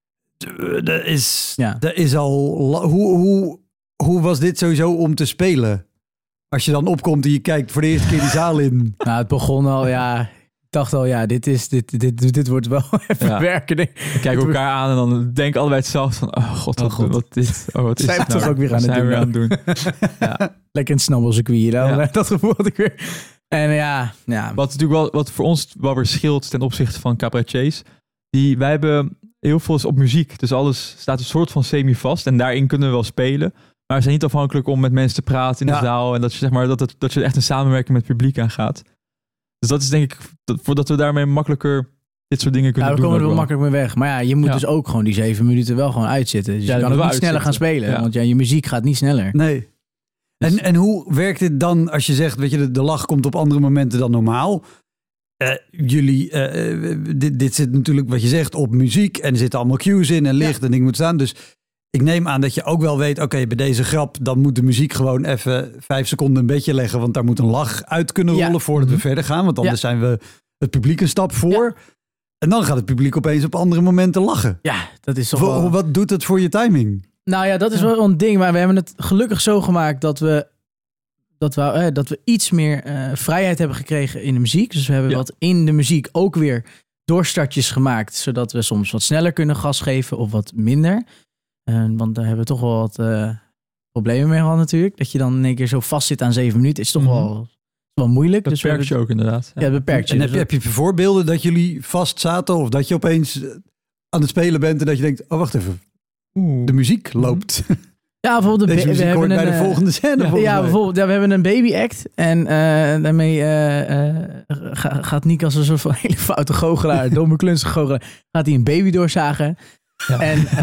Dat is, Ja. dat is al... la- Hoe, hoe, hoe was dit sowieso om te spelen? Als je dan opkomt en je kijkt voor de eerste keer die zaal in. Nou, het begon al, ja, ik dacht al, ja, dit, is, dit, dit, dit wordt wel even Ja. werken. We kijken elkaar aan en dan denken allebei hetzelfde van, oh god, Oh wat, god. wat is, oh, wat is Zijn we dit nou? toch ook weer Wat aan het zijn we doen weer aan het doen. Lekker een snabbelcircuit, dan. Ja. Dat gevoel had ik weer. En ja, ja. Wat natuurlijk wel, wat voor ons wel weer scheelt ten opzichte van cabaretiers. Die, wij hebben heel veel op muziek. Dus alles staat een soort van semi-vast. En daarin kunnen we wel spelen. Maar we zijn niet afhankelijk om met mensen te praten in de Ja. zaal. En dat je, zeg maar, dat, het, dat je echt een samenwerking met het publiek aangaat. Dus dat is denk ik, dat, voordat we daarmee makkelijker dit soort dingen Ja, kunnen we doen. komen er wel ook wel. makkelijk mee weg. Maar ja, je moet Ja. dus ook gewoon die zeven minuten wel gewoon uitzitten. Dus Ja, je dat kan ook moet niet wel sneller gaan uitzitten. spelen. Ja. Want ja, je muziek gaat niet sneller. Nee. En, en hoe werkt het dan als je zegt, weet je, de, de lach komt op andere momenten dan normaal? Uh, jullie, uh, dit, dit zit natuurlijk wat je zegt op muziek en er zitten allemaal cues in en licht Ja. en dingen moet staan. Dus ik neem aan dat je ook wel weet, oké, okay, bij deze grap, dan moet de muziek gewoon even vijf seconden een bedje leggen, want daar moet een lach uit kunnen rollen Ja. voordat we Mhm. verder gaan, want anders Ja. zijn we het publiek een stap voor. En dan gaat het publiek opeens op andere momenten lachen. Ja, dat is toch Wa- wel... Wat doet het voor je timing? Nou ja, dat is Ja. wel een ding. Maar we hebben het gelukkig zo gemaakt dat we, dat we, eh, dat we iets meer eh, vrijheid hebben gekregen in de muziek. Dus we hebben Ja. wat in de muziek ook weer doorstartjes gemaakt. Zodat we soms wat sneller kunnen gas geven of wat minder. Eh, want daar hebben we toch wel wat eh, problemen mee gehad natuurlijk. Dat je dan in één keer zo vast zit aan zeven minuten. Is toch Mhm. wel, is wel moeilijk. Dat dus we perkt je hebben- ook inderdaad. Ja, dat beperkt je. En Dus heb je, heb je voorbeelden dat jullie vast zaten of dat je opeens aan het spelen bent en dat je denkt, oh wacht even, Oeh. de muziek loopt. Ja, bijvoorbeeld de Deze ba- we muziek hoort hebben bij een, de eh, volgende scène. Ja, volgens ja, mij. bijvoorbeeld, ja, we hebben een baby act. En uh, daarmee uh, uh, ga, gaat Nick als een soort van hele foute goochelaar, domme klunzige goochelaar, gaat hij een baby doorzagen. Ja.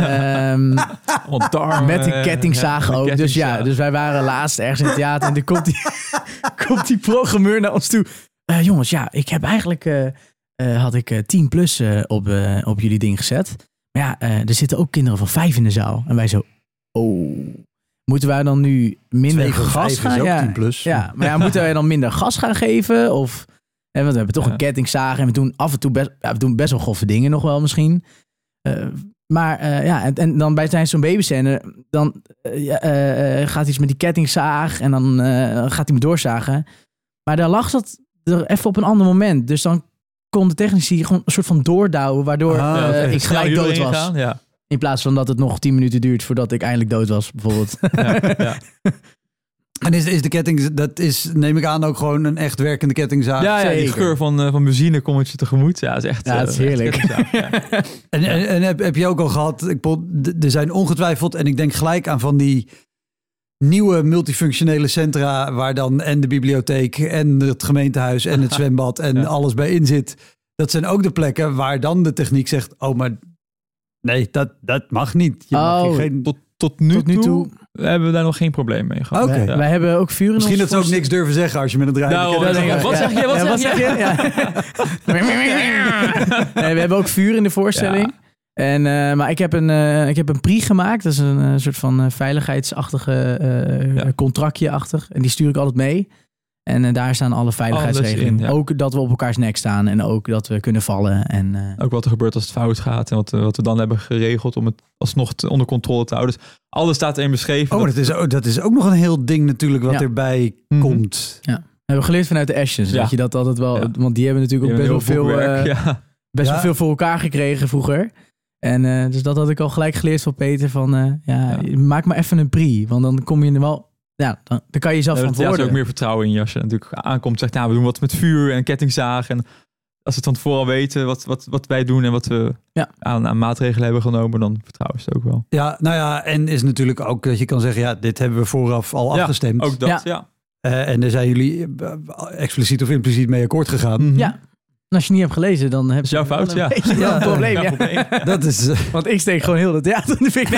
En um, Want darmen, met een kettingzaag ja, ook. een Dus ja, kettingzaag. dus wij waren laatst ergens in het theater en er komt die, komt die programmeur naar ons toe. Uh, jongens, ja, ik heb eigenlijk, uh, uh, had ik uh, tien plus uh, op, uh, op jullie ding gezet. Maar ja, uh, er zitten ook kinderen van vijf in de zaal. En wij zo, oh... Moeten wij dan nu minder Twee van gas vijf gaan? is ook Ja, tien plus. ja, maar ja, moeten wij dan minder gas gaan geven? Of, hè, want we hebben toch Ja. een kettingzaag en we doen af en toe best, ja, we doen best wel goffe dingen nog wel misschien. Uh, maar uh, ja, en, en dan bij tijdens zo'n babyscène, dan uh, uh, uh, gaat iets met die kettingzaag en dan uh, gaat hij me doorzagen. Maar daar lag dat er even op een ander moment. Dus dan kon de technici gewoon een soort van doordouwen, waardoor Ah, uh, oké. ik Snel gelijk dood hierin was. gaan, Ja. In plaats van dat het nog tien minuten duurt voordat ik eindelijk dood was, bijvoorbeeld. Ja, ja. En is, is de ketting, dat is, neem ik aan, ook gewoon een echt werkende kettingzaag. Ja, ja, die Zeker. geur van, uh, van benzine komt het je tegemoet. Ja, dat is echt... Ja, het is uh, echt heerlijk. kettingzaag, ja. En, en, en heb, heb je ook al gehad, ik, bedoel, d- er zijn ongetwijfeld, en ik denk gelijk aan van die nieuwe multifunctionele centra, waar dan en de bibliotheek en het gemeentehuis en het zwembad en Ja. alles bij in zit. Dat zijn ook de plekken waar dan de techniek zegt, oh, maar nee, dat, dat mag niet. Je mag Oh, hier geen... Tot, tot, nu, Tot nu toe, toe hebben we daar nog geen probleem mee gehad. Oké. Wij, Ja. wij hebben ook vuur in Misschien dat ons ze ook voorstel- niks durven zeggen als je met een draaiende Daarom, ketting ja, zegt. wat zeg je, wat Ja, zeg je? Ja. Nee, we hebben ook vuur in de voorstelling. En, uh, maar ik heb, een, uh, ik heb een pri gemaakt. Dat is een uh, soort van uh, veiligheidsachtige uh, Ja. contractje-achtig. En die stuur ik altijd mee. En uh, daar staan alle veiligheidsregelingen. Alles in, ja. Ook dat we op elkaars nek staan. En ook dat we kunnen vallen. En, uh, Ook wat er gebeurt als het fout gaat. En wat, wat we dan hebben geregeld om het alsnog te, onder controle te houden. Dus alles staat erin beschreven. Oh, dat is, ook, dat is ook nog een heel ding natuurlijk wat Ja. erbij Mhm. komt. we hebben geleerd vanuit de Ashes. Ja. Dat je dat altijd wel... Ja. Want die hebben natuurlijk ook Die best wel hebben veel... heel Uh, boekwerk, ja. best Ja. wel veel voor elkaar gekregen vroeger. En uh, dus dat had ik al gelijk geleerd van Peter. Van uh, ja, Ja. maak maar even een pre. Want dan kom je er wel... Ja, dan, dan kan je jezelf Ja, verantwoorden. er is ook meer vertrouwen in je als je natuurlijk aankomt. Zegt, nou, we doen wat met vuur en kettingzaag. En als ze het van tevoren al weten wat, wat, wat wij doen en wat we Ja. aan, aan maatregelen hebben genomen, dan vertrouwen ze het ook wel. Ja, nou ja, en is natuurlijk ook dat je kan zeggen, ja, dit hebben we vooraf al Ja, afgestemd. Ook dat, Ja. ja. Uh, en daar zijn jullie uh, expliciet of impliciet mee akkoord gegaan. Mhm. Ja. En als je niet hebt gelezen, dan heb is je jouw fout, wel ja. een beetje Ja. een probleem. Ja, Ja. probleem. Dat is... Uh, Want ik steek gewoon heel dat theater in de fik.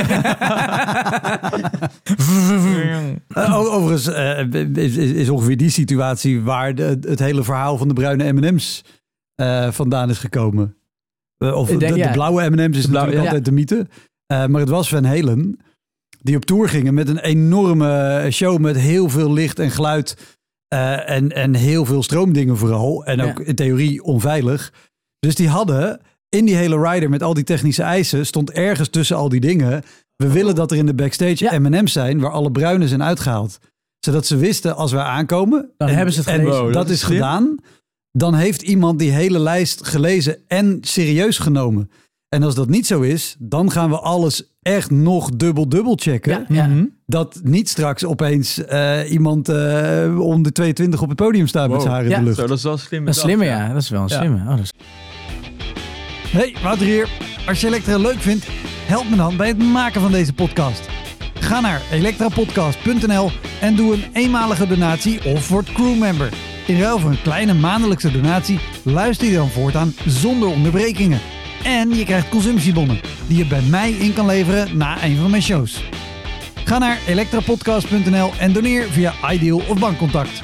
uh, overigens uh, is, is, is ongeveer die situatie waar de, het hele verhaal van de bruine M en M's uh, vandaan is gekomen. Uh, of Ik denk, de, de ja. blauwe M en M's is De blauwe, natuurlijk ja. altijd de mythe. Uh, maar het was Van Halen die op tour gingen met een enorme show met heel veel licht en geluid. Uh, en, en heel veel stroomdingen vooral. En ook Ja. in theorie onveilig. Dus die hadden in die hele rider met al die technische eisen stond ergens tussen al die dingen. We willen dat er in de backstage Ja. M en M's zijn waar alle bruinen zijn uitgehaald. Zodat ze wisten als we aankomen. Dan en, hebben ze het en gelezen. dat, Dat is is slim. gedaan. Dan heeft iemand die hele lijst gelezen en serieus genomen. En als dat niet zo is, dan gaan we alles echt nog dubbel dubbel checken. Ja, ja. Mhm. Dat niet straks opeens uh, iemand uh, om de tweeëntwintig op het podium staat met Wow. zijn haar in Ja. de lucht. Zo, dat is wel slim. Dat is slimmer, ja. Dat is wel een Ja. slimme. Oh, dat is... Hey, Wouter hier. Als je Elektra leuk vindt, help me dan bij het maken van deze podcast. Ga naar elektrapodcast punt n l en doe een eenmalige donatie of word crewmember. In ruil voor een kleine maandelijkse donatie luister je dan voortaan zonder onderbrekingen. En je krijgt consumptiebonnen die je bij mij in kan leveren na een van mijn shows. Ga naar elektrapodcast punt n l en doneer via Ideal of bankcontact.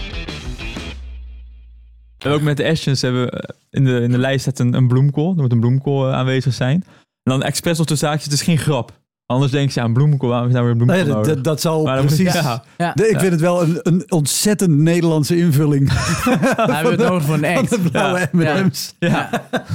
En ook met de Ashens hebben we in de, in de lijst staat een, een bloemkool. Er moet een bloemkool uh, aanwezig zijn. En dan expres op de zaakjes, het is geen grap. Anders denk je, ja, een bloemkool, waarom is nou weer een Nou bloemkool ja, dat, nodig? dat, dat zal Maar dan moet- precies... ja. Ja. De- ik vind het wel een, een ontzettend Nederlandse invulling Hij hebben het nodig voor een van act. de blauwe Ja. M en M's. Ja.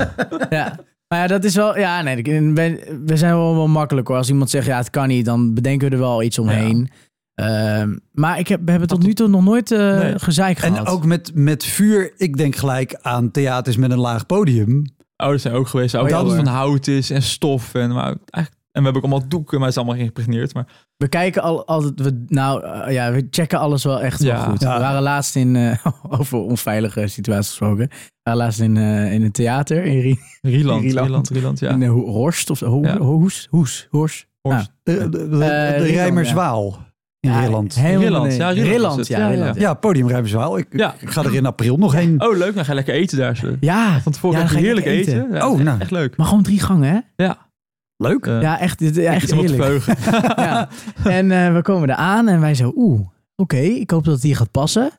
Ja. Maar ja, dat is wel... Ja, nee, ik ben- we zijn wel, wel makkelijk hoor. Als iemand zegt, ja, het kan niet, dan bedenken we er wel iets omheen. Ehm, maar ik heb, we hebben tot nu toe nog nooit uh, Nee. gezeik gehad. En ook met, met vuur, ik denk gelijk aan theaters met een laag podium. Oh, dat zijn ook geweest. Ook Oh, ja, alles hoor. van hout is en stof. En, maar eigenlijk, en we hebben ook allemaal doeken, maar het is allemaal geïmpregneerd. Maar We kijken al, altijd... We, nou, uh, ja, we checken alles wel echt Ja. wel goed. Ja. We waren laatst in... Uh, over onveilige situaties gesproken. We waren laatst in, uh, in een theater in, Rie, Rieland, Rieland. Rieland, Rieland, ja. in uh, Ho- Horst. Of, Ho, Ja. Hoes, Hoes, Horst. Horst. De, de, de, de Rieland, Rijmerswaal in Rilland. Helemaal Rilland, nee. ja, Rilland is Rilland, het. ja, Ja, ja. Rilland, ja. Ja, podium Rijmerswaal. Ik, Ja. ik ga er in april nog heen. Oh, leuk. Dan ga je lekker eten daar. Zo. Ja, Van tevoren ja, dan ga je ga je heerlijk eten. eten. Ja, Oh, echt, nou. echt leuk. maar gewoon drie gangen, hè? Ja. Leuk. Uh, Ja, echt, dit- echt iets om op te heerlijk. verheugen. Ja. En uh, we komen eraan en wij zo, oeh, oké, okay, ik hoop dat het hier gaat passen.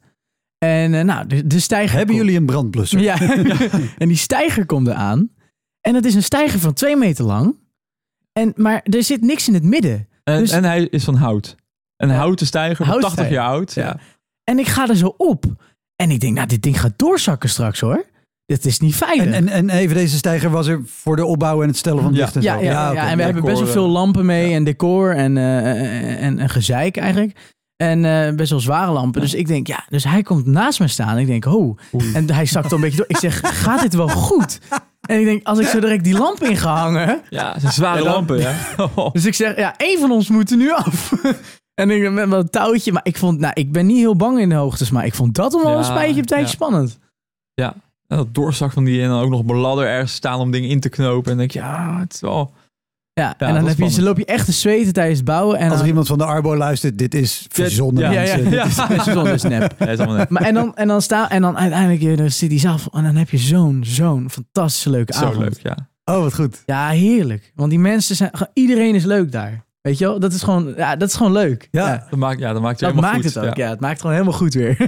En uh, nou, de, de stijger... Hebben komt- jullie een brandblusser? Ja, en die stijger komt eraan. En het is een stijger van twee meter lang. En, maar er zit niks in het midden. En, Dus- en hij is van hout. Een Ja. houten stijger van Houten tachtig stijger. jaar oud. Ja. Ja. En ik ga er zo op. En ik denk, nou, dit ding gaat doorzakken straks, hoor. Dit is niet veilig. En, en, en even deze stijger was er voor de opbouw en het stellen van Ja. licht en ja, zo. ja, ja, oké. en we hebben best wel decor, veel lampen mee en decor en, uh, en, en gezeik eigenlijk. En uh, best wel zware lampen. Dus ik denk, ja, dus hij komt naast me staan. Ik denk, oh. Oei. En hij zakt al een beetje door. Ik zeg, gaat dit wel goed? En ik denk, als ik zo direct die lamp in ga hangen. Ja, het zijn zware En dan- lampen. Ja. Dus ik zeg, ja, één van ons moet er nu af. En ik met wel een touwtje. Maar ik vond, nou, ik ben niet heel bang in de hoogtes. Maar ik vond dat om wel Ja, een spijtje op tijdje ja. spannend. Ja. En dat doorzak van die en dan ook nog op een ladder ergens staan om dingen in te knopen. En dan denk je, ja, het is wel... Ja, Ja, en dat dan is heb je, spannend. loop je echt te zweten tijdens het bouwen. En Als er dan, iemand van de Arbo luistert, dit is verzonnen. Ja, ja, ja, mensen. ja, Dit is- ja, is zonder snap. Ja, is allemaal net. Maar en dan, en dan sta en dan uiteindelijk eh, dan zit die zaal vol en dan heb je zo'n zo'n fantastische leuke Zo avond. leuk, ja. Oh, wat goed. Ja, heerlijk. Want die mensen zijn gewoon- iedereen is leuk daar. Weet je wel? Dat is gewoon ja, dat is gewoon leuk. Ja. Ja. Dat maakt, ja, dat maakt het Dat helemaal maakt goed. het ook. Ja. het maakt het gewoon helemaal goed weer.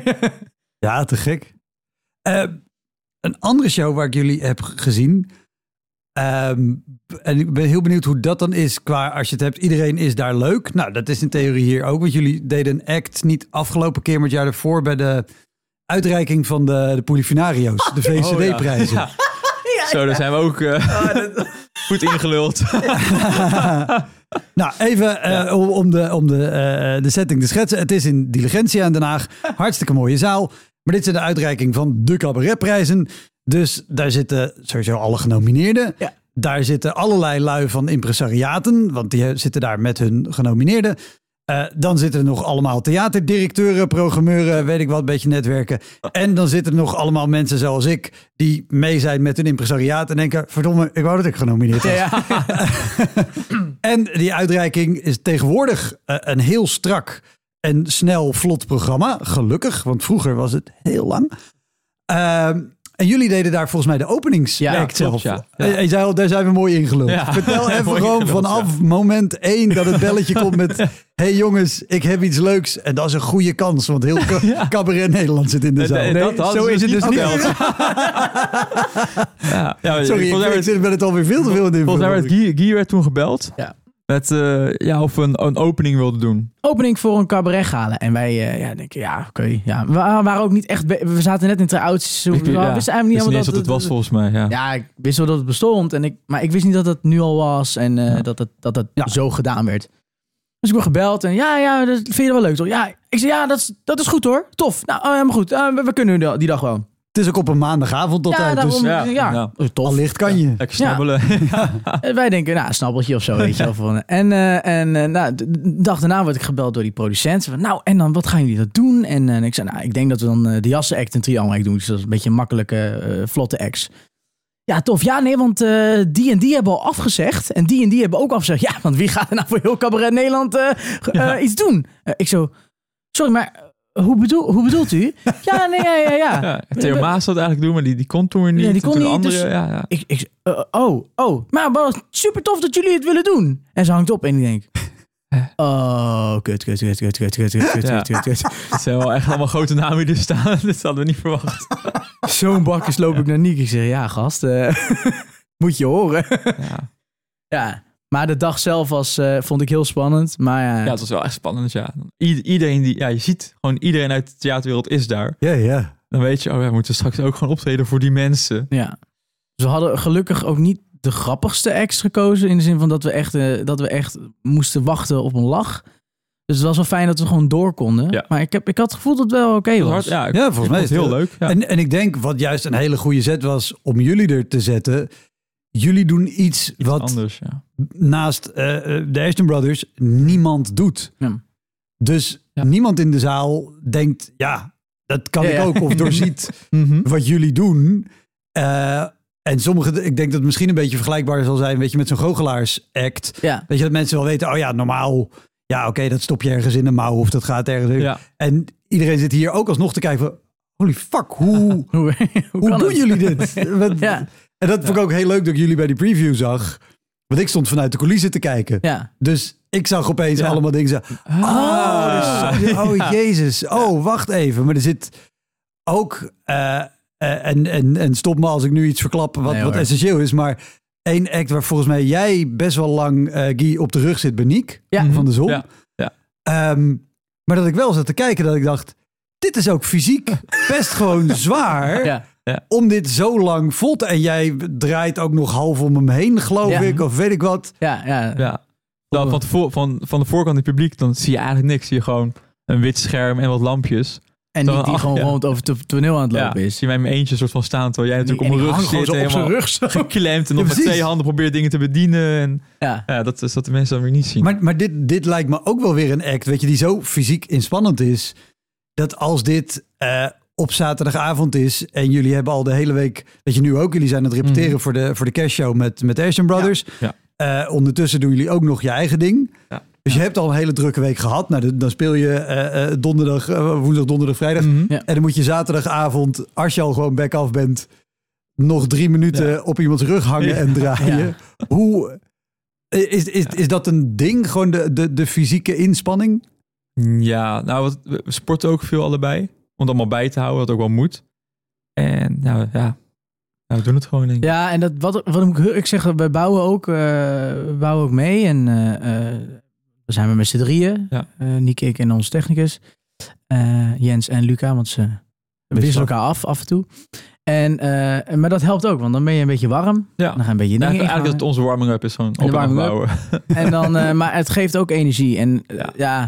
Ja, te gek. Uh, een andere show waar ik jullie heb g- gezien. Um, en ik ben heel benieuwd hoe dat dan is qua als je het hebt. Iedereen is daar leuk. Nou, dat is in theorie hier ook. Want jullie deden een act niet afgelopen keer, maar het jaar ervoor bij de uitreiking van de, de Polifinario's. De V C D-prijzen. Oh, ja. Zo, daar zijn we ook uh, goed ingeluld. Nou, even uh, Ja. om, om, de, om de, uh, de setting te schetsen. Het is in Diligentia in Den Haag. Hartstikke mooie zaal. Maar dit is de uitreiking van de cabaretprijzen. Dus daar zitten sowieso alle genomineerden. Ja. daar zitten allerlei lui van impresariaten, want die zitten daar met hun genomineerden. Uh, dan zitten er nog allemaal theaterdirecteuren, programmeuren, weet ik wat, een beetje netwerken. En dan zitten er nog allemaal mensen zoals ik, die mee zijn met hun impresariaat en denken, verdomme, ik wou dat ik genomineerd was. Ja, ja. En die uitreiking is tegenwoordig uh, een heel strak en snel vlot programma. Gelukkig, want vroeger was het heel lang. Uh, En jullie deden daar volgens mij de openingsact ja, zelf. Ja. Ja. En zei al, daar zijn we mooi ingeluld. Ja. Vertel even gewoon ingeluld, vanaf ja. moment één dat het belletje komt met... Hé hey jongens, ik heb iets leuks. En dat is een goede kans, want heel ja. cabaret Nederland zit in de zaal. Nee, nee, dat zo is het dus niet. ja. Ja, Sorry, ik, werd, ik ben het alweer veel te veel in de Volgens mij werd Guy, Guy werd toen gebeld. Ja. Met, uh, ja, of we een, een opening wilden doen. Opening voor een cabaret gala. En wij uh, ja, denken, ja, oké. Okay, ja. We waren ook niet echt... Be- we zaten net in try-outs. We ja, wisten eigenlijk niet helemaal dat het, het was volgens mij. Ja, ja ik wist wel dat het bestond. En ik, maar ik wist niet dat het nu al was. En uh, ja. dat het, dat het ja. zo gedaan werd. Dus ik word gebeld. En ja, ja, dat vind je wel leuk toch? Ja, ik zei, ja, dat is, dat is goed hoor. Tof. Nou, uh, maar goed. Uh, we, we kunnen die dag gewoon. Het is ook op een maandagavond altijd. Ja, daarom, dus ja, ja. ja. Tof. Allicht kan je. Lekker snabbelen. Ja. Ja. Wij denken, nou, snabbeltje of zo, weet je wel. En, uh, en uh, nou, de dag daarna word ik gebeld door die producent. Van, nou, en dan, wat gaan jullie dat doen? En uh, ik zei, nou, ik denk dat we dan uh, de jassen-act en triangel-act doen. Dus dat is een beetje een makkelijke, uh, vlotte act. Ja, tof. Ja, nee, want uh, die en die hebben al afgezegd. En die en die hebben ook afgezegd. Ja, want wie gaat er nou voor heel cabaret Nederland uh, uh, ja. iets doen? Uh, ik zo, sorry, maar... Hoe, bedoel, hoe bedoelt u? Ja, nee, ja, ja, ja. ja Theo Maas zou het eigenlijk doen, maar die, die kon toen weer niet. Ja, die kon niet, andere, dus ja, ja. Ik, ik, uh, oh, oh. Maar wel super tof dat jullie het willen doen. En ze hangt op en ik denk... Oh, kut, kut, kut, kut, kut, kut, kut, kut, ja. kut, kut. Het zijn wel echt allemaal grote namen die er staan. Dat hadden we niet verwacht. Zo'n bakjes loop ik naar Niek. Ik zeg, ja, gast, uh, moet je horen. Ja. Ja. Maar de dag zelf was, uh, vond ik heel spannend. Maar, uh, ja, het was wel echt spannend, ja. I- iedereen die, ja, je ziet gewoon iedereen uit de theaterwereld is daar. Ja, ja. Dan weet je, oh ja, we moeten straks ook gewoon optreden voor die mensen. Ja. Dus we hadden gelukkig ook niet de grappigste acts gekozen. In de zin van dat we echt, uh, dat we echt moesten wachten op een lach. Dus het was wel fijn dat we gewoon door konden. Ja. Maar ik, heb, ik had het gevoel dat het wel oké okay was. Hard, ja, ja, volgens mij is het heel leuk. Ja. En, en ik denk wat juist een hele goede zet was om jullie er te zetten... Jullie doen iets, iets wat anders, ja. naast uh, de Ashton Brothers niemand doet. Ja. Dus ja. niemand in de zaal denkt, ja, dat kan ja, ik ja. ook. Of doorziet mm-hmm. wat jullie doen. Uh, en sommige, ik denk dat het misschien een beetje vergelijkbaar zal zijn, weet je, met zo'n goochelaars-act. Ja. Weet je, dat mensen wel weten, oh ja, normaal, ja, oké, okay, dat stop je ergens in de mouw of dat gaat ergens in. Ja. En iedereen zit hier ook alsnog te kijken van, holy fuck, hoe, hoe, hoe, hoe doen het? jullie dit? Wat, ja. En dat vond ik ook heel leuk dat ik jullie bij die preview zag. Want ik stond vanuit de coulissen te kijken. Ja. Dus ik zag opeens ja. allemaal dingen. Zo, oh, ah. dus, oh ja. Jezus. Oh, wacht even. Maar er zit ook... Uh, uh, en, en, en stop me als ik nu iets verklap wat, nee, wat essentieel is. Maar één act waar volgens mij jij best wel lang, uh, Guy, op de rug zit. Beniek ja. van de Zon. Ja. Ja. Um, maar dat ik wel zat te kijken dat ik dacht... Dit is ook fysiek best gewoon zwaar... Ja. Ja. Om dit zo lang vol te... En jij draait ook nog half om hem heen, geloof ja. ik. Of weet ik wat. Ja, ja. ja. Dan van, de voor, van, van de voorkant het publiek, dan zie je eigenlijk niks. Zie je gewoon een wit scherm en wat lampjes. En die, die gewoon ja. rond over het toneel aan het lopen ja. is. Zie je mij in mijn eentje soort van staan, terwijl jij natuurlijk op mijn rug zit. Op zijn rug zo. Geklemd en nog ja, met twee handen probeert dingen te bedienen. En ja. Ja, dat is dat de mensen dan weer niet zien. Maar, maar dit, dit lijkt me ook wel weer een act, weet je, die zo fysiek inspannend is. Dat als dit... Uh, op zaterdagavond is en jullie hebben al de hele week, dat je nu ook, jullie zijn aan het repeteren mm. voor de voor de kerstshow met met Ashton Brothers. Ja. Ja. Uh, ondertussen doen jullie ook nog je eigen ding. Ja. Dus je hebt al een hele drukke week gehad. Nou, dan speel je uh, uh, donderdag, uh, woensdag, donderdag, vrijdag. Mm-hmm. Ja. En dan moet je zaterdagavond, als je al gewoon back af bent, nog drie minuten ja. op iemands rug hangen ja. en draaien. Ja. Hoe is, is, is dat een ding? Gewoon de, de, de fysieke inspanning? Ja, nou, we sporten ook veel allebei. Om het allemaal bij te houden, wat ook wel moet. En nou ja, nou, we doen het gewoon, denk ik. Ja, en dat, wat, wat moet ik zeggen, wij bouwen ook, uh, we bouwen ook mee. En uh, uh, we zijn we met z'n drieën. Ja. Uh, Niek, ik en onze technicus. Uh, Jens en Luca, want ze wisselen elkaar af af en toe. En, uh, maar dat helpt ook, want dan ben je een beetje warm. Ja. Dan gaan een beetje dingen eigenlijk, eigenlijk dat het onze warming-up is, gewoon op en afbouwen. En dan, uh, maar het geeft ook energie. En uh, ja... ja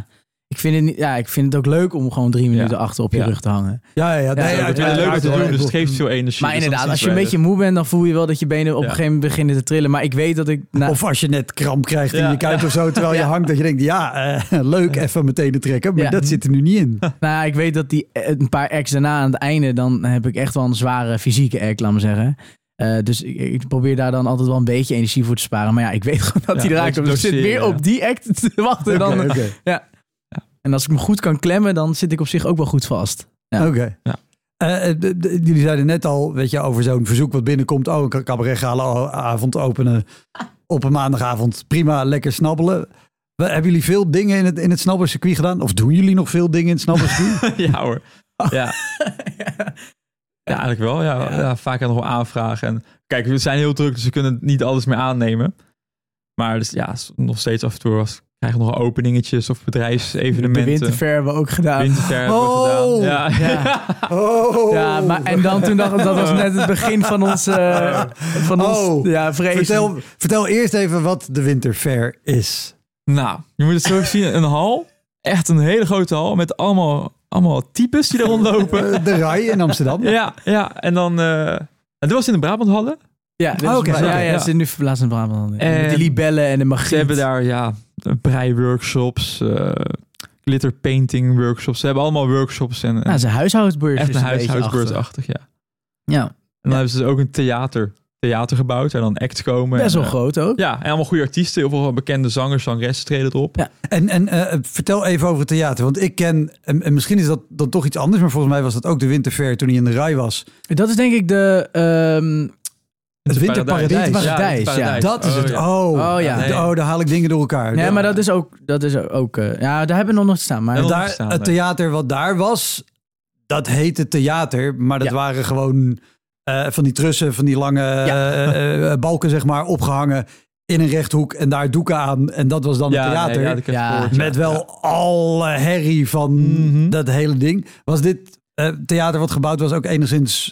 Ik vind, het niet, ja, ik vind het ook leuk om gewoon drie minuten ja. achter op je ja. rug te hangen. Ja, ja, ja. Nee, ja, ja, het is leuk om te doen, dus het geeft veel energie. Maar dus inderdaad, als je een beetje moe bent, dan voel je wel dat je benen op ja. een gegeven moment beginnen te trillen. Maar ik weet dat ik... Nou, of als je net kramp krijgt in ja. je kuit ja. of zo, terwijl je ja. hangt, dat je denkt, ja, uh, leuk, ja. even meteen te trekken. Maar ja. dat zit er nu niet in. Nou, ik weet dat die een paar acts daarna aan het einde, dan heb ik echt wel een zware fysieke act, laat maar zeggen. Uh, dus ik, ik probeer daar dan altijd wel een beetje energie voor te sparen. Maar ja, ik weet gewoon dat ja, die eruit komt. Dus ik zit meer ja. op die act te wachten okay, dan... Okay. Ja. Ja. En als ik me goed kan klemmen, dan zit ik op zich ook wel goed vast. Ja. Oké. Okay. Ja. Uh, d- d- jullie zeiden net al, weet je, over zo'n verzoek wat binnenkomt. Oh, een cabaretgalenavond openen op een maandagavond. Prima, lekker snabbelen. Hebben jullie veel dingen in het, in het snabbelcircuit gedaan? Of doen jullie nog veel dingen in het snabbelcircuit? ja hoor. Ja. ja. Ja, eigenlijk wel. Ja, ja. ja vaak nog wel aanvragen. En kijk, we zijn heel druk, dus we kunnen niet alles meer aannemen. Maar dus, ja, nog steeds af en toe was, krijgen we nog openingetjes of bedrijfsevenementen. De Winterfair hebben we ook gedaan. Winterfair oh, hebben we gedaan. Ja, ja. Oh. ja maar en dan toen dacht ik, dat was net het begin van ons, uh, van oh. ons ja, vrees. Vertel, vertel eerst even wat de Winterfair is. Nou, je moet het zo zien, een hal. Echt een hele grote hal met allemaal... Allemaal types die er rondlopen. De Rai in Amsterdam. ja, ja, en dan... Uh, en dat was in de Brabanthallen. Ja, oh, okay, ja, ja, ja, ze zijn nu verplaatst in de Brabanthallen. En met de libellen en de magie. Ze hebben daar, ja, breiworkshops, uh, glitter painting workshops. Ze hebben allemaal workshops. En, ja, ze huishoudbeurs. Echt een, een huishoudbeursachtig, ja. Ja. En dan ja. hebben ze ook een theater. theater gebouwd en dan acts komen. Best wel en, uh, groot ook. Ja, en allemaal goede artiesten. Heel veel bekende zangers, zangeressen treden erop. Ja. En, en uh, vertel even over het theater. Want ik ken, en, en misschien is dat dan toch iets anders, maar volgens mij was dat ook de Winterfair toen hij in de Rai was. Dat is denk ik de... Um... Het Winterparadijs. Winterparadijs, ja. ja. Dat is oh, het. Ja. Oh, oh, ja. nee. oh, daar haal ik dingen door elkaar. Nee, ja. maar dat is ook... Dat is ook uh, ja, daar hebben we nog nog staan. Maar en daar, staan, het theater wat daar was, dat heette theater. Maar dat ja. waren gewoon uh, van die trussen, van die lange ja. uh, uh, balken, zeg maar, opgehangen in een rechthoek. En daar doeken aan. En dat was dan ja, het theater. Nee, ja, ja. Gehoord, met wel ja. alle herrie van mm-hmm. dat hele ding. Was dit uh, theater wat gebouwd was ook enigszins...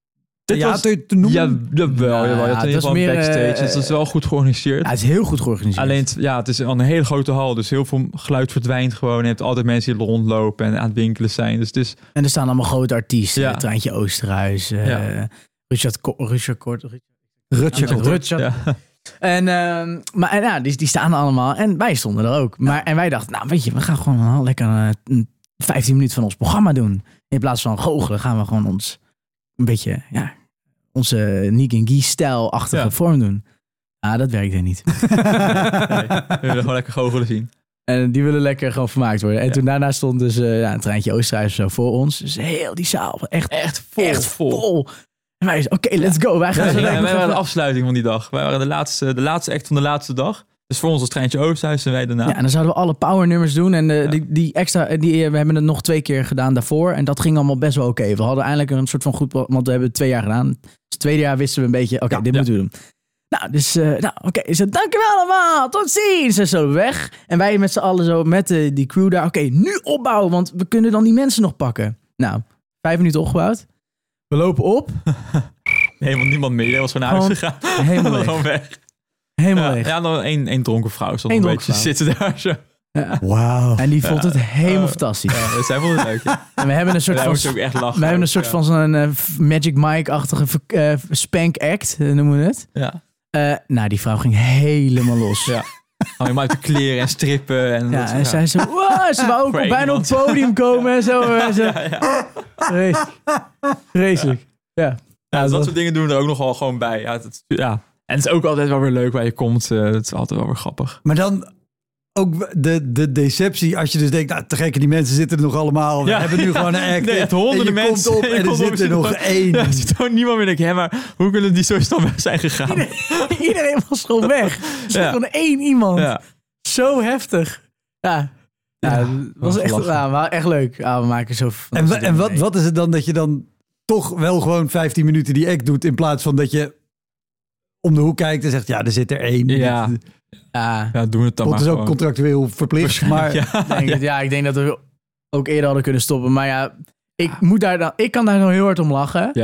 theater was, te noemen? Ja, wel. Ja, ja, het is meer backstage. Uh, het is wel goed georganiseerd. Ja, het is heel goed georganiseerd. Alleen, ja, het is een hele grote hal. Dus heel veel geluid verdwijnt gewoon. Je hebt altijd mensen die rondlopen en aan het winkelen zijn. Dus het is... En er staan allemaal grote artiesten. Ja. Treintje Oosterhuis. Uh, ja. Richard Kort. Richard Kort. Richard. Richard. Ja. En, uh, maar en, ja, die, die staan er allemaal. En wij stonden er ook. Maar, ja. En wij dachten, nou weet je, we gaan gewoon uh, lekker uh, vijftien minuten van ons programma doen. In plaats van goochelen gaan we gewoon ons een beetje, ja, onze Nick en Guy-stijl-achtige ja. vorm doen. Ah, dat werkte niet. Nee, we willen gewoon lekker goochelen zien. En die willen lekker gewoon vermaakt worden. En ja. toen daarna stond dus uh, ja, een treintje Oosterhuis zo voor ons. Dus heel die zaal, echt, echt vol. Echt vol. vol. En wij zeiden, oké, okay, let's go. Wij gaan ja, zo ja, wij waren de afsluiting van die dag. Wij waren de laatste, de laatste act van de laatste dag. Dus voor ons was treintje Oosterhuis en wij daarna. Ja, en dan zouden we alle powernummers doen. En de, ja. die, die extra, die, we hebben het nog twee keer gedaan daarvoor. En dat ging allemaal best wel oké. Okay. We hadden eindelijk een soort van goed... Want we hebben het twee jaar gedaan. Dus het tweede jaar wisten we een beetje... Oké, okay, ja, dit ja. moeten we doen. Nou, dus... Uh, nou, oké. Okay. Ze dankjewel allemaal. Tot ziens. Ze zo weg. En wij met z'n allen zo met de, die crew daar. Oké, okay, nu opbouwen. Want we kunnen dan die mensen nog pakken. Nou, vijf minuten opgebouwd. We lopen op. Helemaal niemand meer. Iedereen was gewoon naar huis gegaan. Helemaal weg. Gewoon weg. Helemaal ja, weg. Ja, dan één, één dronken vrouw stond een beetje vrouw. Zitten daar zo. Ja. Wauw. En die vond het ja. helemaal uh, fantastisch. Ja, zij vond het leuk. Ja. En we hebben een soort van... ook echt lachen. We hebben een soort ja. van zo'n uh, Magic Mike-achtige uh, spank act, uh, noemen we het. Ja. Uh, nou, die vrouw ging helemaal los. Ja. Oh, je maakt de kleren en strippen. En ja, dat, en ja. zij zo... Wow, ze wou ook al bijna op het podium komen en zo. En zo. Ja, ja, ja. Vreselijk. Ja. Ja. Ja, dus dat soort dingen doen we er ook nogal gewoon bij. Ja, het, ja. En het is ook altijd wel weer leuk waar je komt. Uh, het is altijd wel weer grappig. Maar dan ook de, de deceptie als je dus denkt, nou, te gekke, die mensen zitten er nog allemaal. We ja, hebben nu ja. gewoon een act. Nee, het honderden mensen. Komt op en er zit er nog één. Ja, er zit gewoon niemand meer. Denk, hè, maar hoe kunnen die zo snel weg zijn gegaan? Iedereen, iedereen was gewoon weg. Er zat ja. gewoon één iemand. Ja. Zo heftig. Ja. Ja, het was echt, ja, maar echt leuk. Ja, we maken zo van en en wat, wat is het dan dat je dan toch wel gewoon vijftien minuten die act doet in plaats van dat je om de hoek kijkt en zegt, ja, er zit er één. Ja, ja. ja doen we het dan maar. Het is ook contractueel verplicht, maar... Ja. Denk het, ja, ik denk dat we ook eerder hadden kunnen stoppen. Maar ja, ik, ja. Moet daar dan, ik kan daar nog heel hard om lachen. Ja.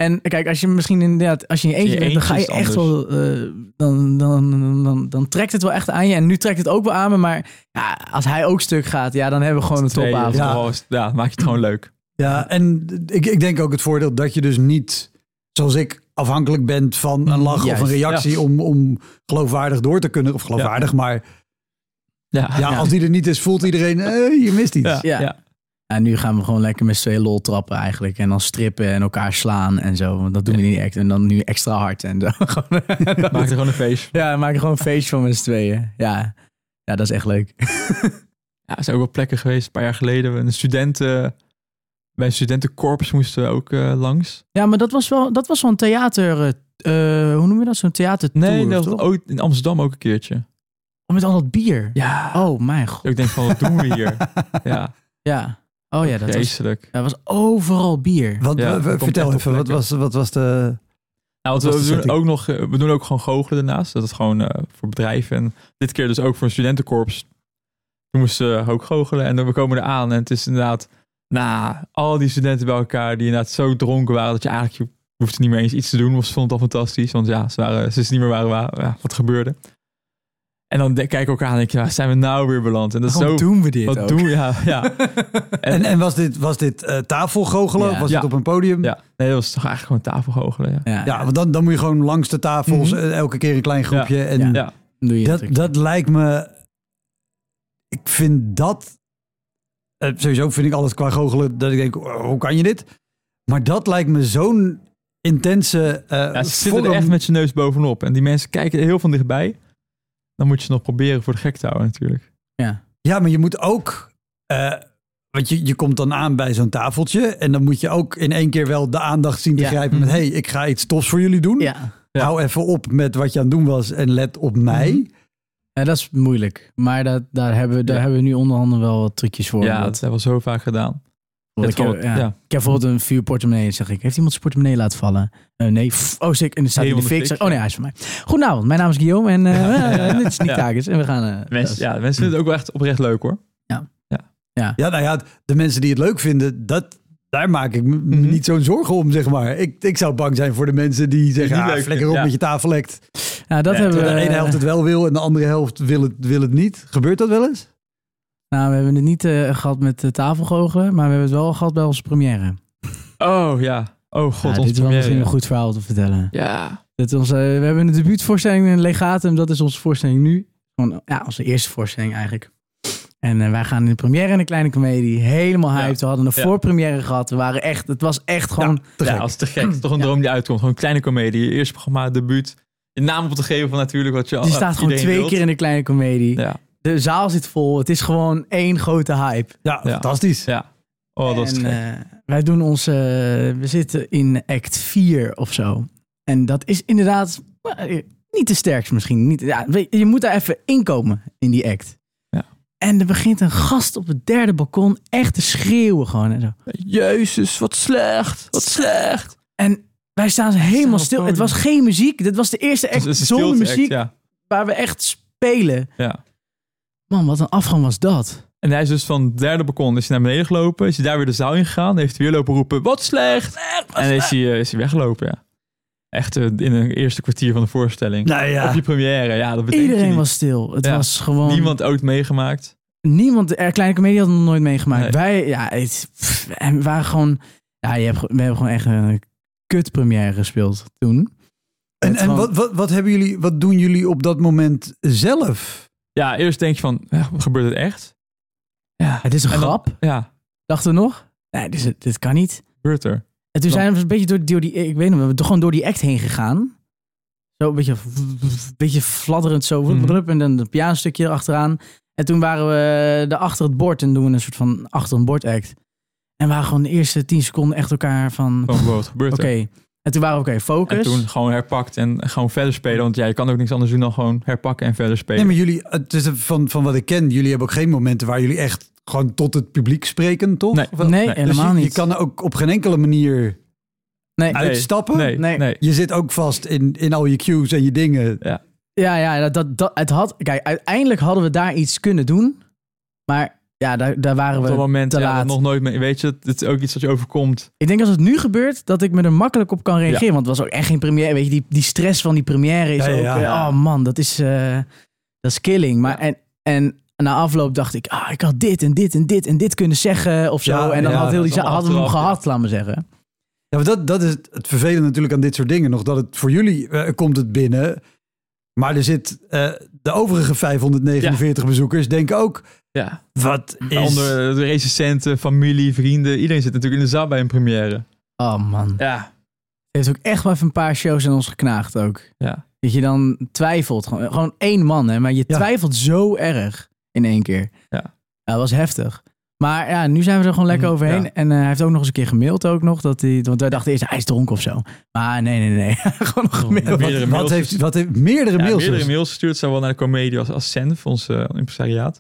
En kijk, als je misschien inderdaad, als je in je eentje Je bent, dan ga je eentje is echt wel, uh, dan, dan, dan, dan, dan trekt het wel echt aan je. En nu trekt het ook wel aan me, maar ja, als hij ook stuk gaat, ja, dan hebben we gewoon een Twee, topavond. Ja, Ja. ja maak je het gewoon leuk. Ja, en ik, ik denk ook het voordeel dat je dus niet, zoals ik, afhankelijk bent van een lach Juist, of een reactie ja. om, om geloofwaardig door te kunnen. Of geloofwaardig, maar Ja, ja, Ja. als die er niet is, voelt iedereen, eh, je mist iets. ja, Ja. ja. Ja, nu gaan we gewoon lekker met z'n tweeën lol trappen eigenlijk. En dan strippen en elkaar slaan en zo. Want dat doen we niet echt. En dan nu extra hard en zo. Gewoon- Maak er gewoon een feest. ja, we maken gewoon een feestje van met z'n tweeën. Ja. ja, dat is echt leuk. Ja, er zijn ook wel plekken geweest, een paar jaar geleden. Een studenten, bij een studentenkorps moesten we ook uh, langs. Ja, maar dat was wel, dat was wel een theater... Uh, hoe noem je dat? Zo'n theatertour? Nee, dat was toch? ook in Amsterdam ook een keertje. Oh, met al dat bier? Ja. Oh, mijn god. Ik denk van, wat doen we hier? Ja, Ja. Oh ja, dat was, vreselijk. dat was overal bier. Want, Ja, w- w- dat komt vertel echt op even, wat plekken. was, wat was de... Nou, want Wat was we de doen setting? ook nog, uh, we doen ook gewoon goochelen daarnaast. Dat is gewoon uh, voor bedrijven. En dit keer dus ook voor een studentenkorps. We moesten ook goochelen en dan we komen eraan. En het is inderdaad, nou, al die studenten bij elkaar die inderdaad zo dronken waren dat je eigenlijk je hoefde niet meer eens iets te doen. Was vond het al fantastisch, want ja, ze waren, ze is niet meer waar, waar ja, wat gebeurde. En dan de, kijken we elkaar en denk je, waar zijn we nou weer beland? En dat is Waarom zo. doen we dit Wat ook? doen we? Ja, ja. En, en was dit, was dit uh, tafelgoochelen? Ja. Of was Ja. het op een podium? ja. Nee, dat was toch eigenlijk gewoon tafelgoochelen. Ja. Ja, Ja, want dan, dan moet je gewoon langs de tafels, Mhm. uh, elke keer een klein groepje. Ja. En Ja. Ja. doe je dat, het. dat lijkt me... Ik vind dat... Uh, sowieso vind ik alles qua goochelen dat ik denk, oh, hoe kan je dit? Maar dat lijkt me zo'n intense... Uh, Ja, ze zitten er vorm. echt met je neus bovenop. En die mensen kijken heel van dichtbij. Dan moet je het nog proberen voor de gek te houden natuurlijk. Ja. Ja, maar je moet ook... Uh, want je, je komt dan aan bij zo'n tafeltje. En dan moet je ook in één keer wel de aandacht zien te Ja. grijpen met... hey, ik ga iets tofs voor jullie doen. Ja. Ja. Hou even op met wat je aan het doen was en let op mij. Ja, dat is moeilijk. Maar dat, daar, hebben we, daar Ja. hebben we nu onder andere wel wat trucjes voor. Ja, Dat- dat hebben we zo vaak gedaan. ik, Het heb, gewoon- ja. ja. ik heb bijvoorbeeld een vuurportemonnee. Zeg ik, heeft iemand zijn portemonnee laten vallen? Uh, nee. Pff, oh, zeker. En dan staat hij in de Helemaal fik. de Zeg, fik, oh nee, hij is van mij. Goedenavond, mijn naam is Guillaume. En uh, Ja. Ja. dit is Nick Ja. Takis. En we gaan... Uh, Mensen, ja, mensen vinden het ook wel echt oprecht leuk hoor. Ja, nou ja, de mensen die het leuk vinden, dat, daar maak ik me Mhm. niet zo'n zorgen om, zeg maar. Ik, ik zou bang zijn voor de mensen die zeggen, niet ah, leuk flikker op vinden, ja. met je tafellekt. Nou, dat Ja, hebben we... Terwijl de ene helft het wel wil en de andere helft wil het, wil het niet. Gebeurt dat wel eens? Nou, we hebben het niet uh, gehad met de tafelgoochelen, maar we hebben het wel gehad bij onze première. Oh ja. Oh god, Ja, ons dit is wel première, misschien ja. een goed verhaal te vertellen. Ja. Dit is onze, we hebben een debuutvoorstelling in Legatum. Dat is onze voorstelling nu. Gewoon, ja, onze eerste voorstelling eigenlijk. En uh, wij gaan in de première in een kleine comedie. Helemaal hyped. We hadden een Ja. voorpremière gehad. We waren echt, het was echt gewoon... Te Ja, gek. als te gek. Het is toch een droom die uitkomt. Gewoon een kleine komedie. Je eerste programma, debuut. Je naam op te geven van natuurlijk wat je al Die staat gewoon iedereen twee wilt. keer in de kleine comedie. Ja. De zaal zit vol. Het is gewoon één grote hype. Ja, Ja. fantastisch. Ja. Oh, dat is te en, gek. uh, wij doen onze... Uh, we zitten in act vier of zo. En dat is inderdaad uh, niet de sterkste misschien. Niet, ja, weet je, je moet daar even inkomen in die act. Ja. En er begint een gast op het derde balkon echt te schreeuwen gewoon. En, zo. Jezus, wat slecht. Wat slecht. En wij staan helemaal op stil. het Het was geen muziek. Dit was de eerste act Het is een zonder stilte act, muziek Ja. waar we echt spelen. Ja. Man, wat een afgang was dat. En hij is dus van het derde balkon is hij naar beneden gelopen. Is hij daar weer de zaal in gegaan. Heeft hij weer lopen roepen, wat slecht. En is hij, uh, is hij weggelopen, ja. Echt uh, in een eerste kwartier van de voorstelling. Nou ja. Op je première, ja, dat betekent je Iedereen niet. was stil. Het Ja. was gewoon... Niemand ooit meegemaakt. Niemand, er kleine comedie had het nog nooit meegemaakt. Nee. Wij, ja, het, pff, en we waren gewoon, ja, je hebt, we hebben gewoon echt een kut première gespeeld toen. En, Het en gewoon- wat, wat, wat, hebben jullie, wat doen jullie op dat moment zelf? Ja, eerst denk je van, ja, gebeurt het echt? Ja. Het is een En dan- grap, Ja, dachten we nog. Nee, dit, is, dit kan niet. gebeurt er. En toen Dan- zijn we een beetje door, door die, ik weet niet, we zijn gewoon door die act heen gegaan. Zo een beetje, een beetje fladderend zo, Mhm. en dan een pianostukje erachteraan. En toen waren we er achter het bord en doen we een soort van achter een bord act. En we waren gewoon de eerste tien seconden echt elkaar van, Gewoon wat gebeurt oké. er. En toen waren we, oké, focus. En toen gewoon herpakt en gewoon verder spelen. Want ja, je kan ook niks anders doen dan gewoon herpakken en verder spelen. Nee, maar jullie, het is van, van wat ik ken, jullie hebben ook geen momenten waar jullie echt gewoon tot het publiek spreken, toch? Nee. Of wel? Nee, Nee, Dus helemaal je, je niet. kan er ook op geen enkele manier Nee. Nee. uitstappen. Nee, Nee. nee. Je zit ook vast in, in al je cues en je dingen. Ja, ja, dat, dat, dat, het had, kijk, uiteindelijk hadden we daar iets kunnen doen. Maar Ja, daar, daar waren Op we dat moment te ja, laat. dat nog nooit mee. Weet je, het is ook iets wat je overkomt. Ik denk als het nu gebeurt, dat ik me er makkelijk op kan reageren. Ja. Want het was ook echt geen première. Weet je, die, die stress van die première is Ja, ook... ja, eh, ja. Oh man, dat is, uh, dat is killing. Maar en, en na afloop dacht ik... Ah, ik had dit en dit en dit en dit kunnen zeggen of zo. Ja, en dan ja, had heel dat die is za- allemaal hadden we hem achteraf, gehad, laat maar zeggen. Ja, maar dat, dat is het, het vervelende natuurlijk aan dit soort dingen. Nog dat het voor jullie uh, komt het binnen. Maar er zit uh, de overige vijfhonderdnegenenveertig ja. bezoekers denken ook... Ja. Wat is... Onder de recensenten, familie, vrienden. Iedereen zit natuurlijk in de zaal bij een première. Oh man. Ja. Het heeft ook echt wel even een paar shows aan ons geknaagd ook. Ja. Dat je dan twijfelt. Gewoon, gewoon één man, hè. Maar je Ja. twijfelt zo erg in één keer. Ja. Ja, dat was heftig. Maar ja, nu zijn we er gewoon lekker overheen. Ja. En uh, hij heeft ook nog eens een keer gemaild ook nog. Dat hij, want wij dachten eerst, hij is dronken of zo. Maar nee, nee, nee. gewoon nog gemaild. En meerdere Wat, mails wat, heeft, wat heeft meerdere Ja, mails? meerdere dus. mails gestuurd. Zou wel naar de comedie als assistent voor ons uh, impresariaat.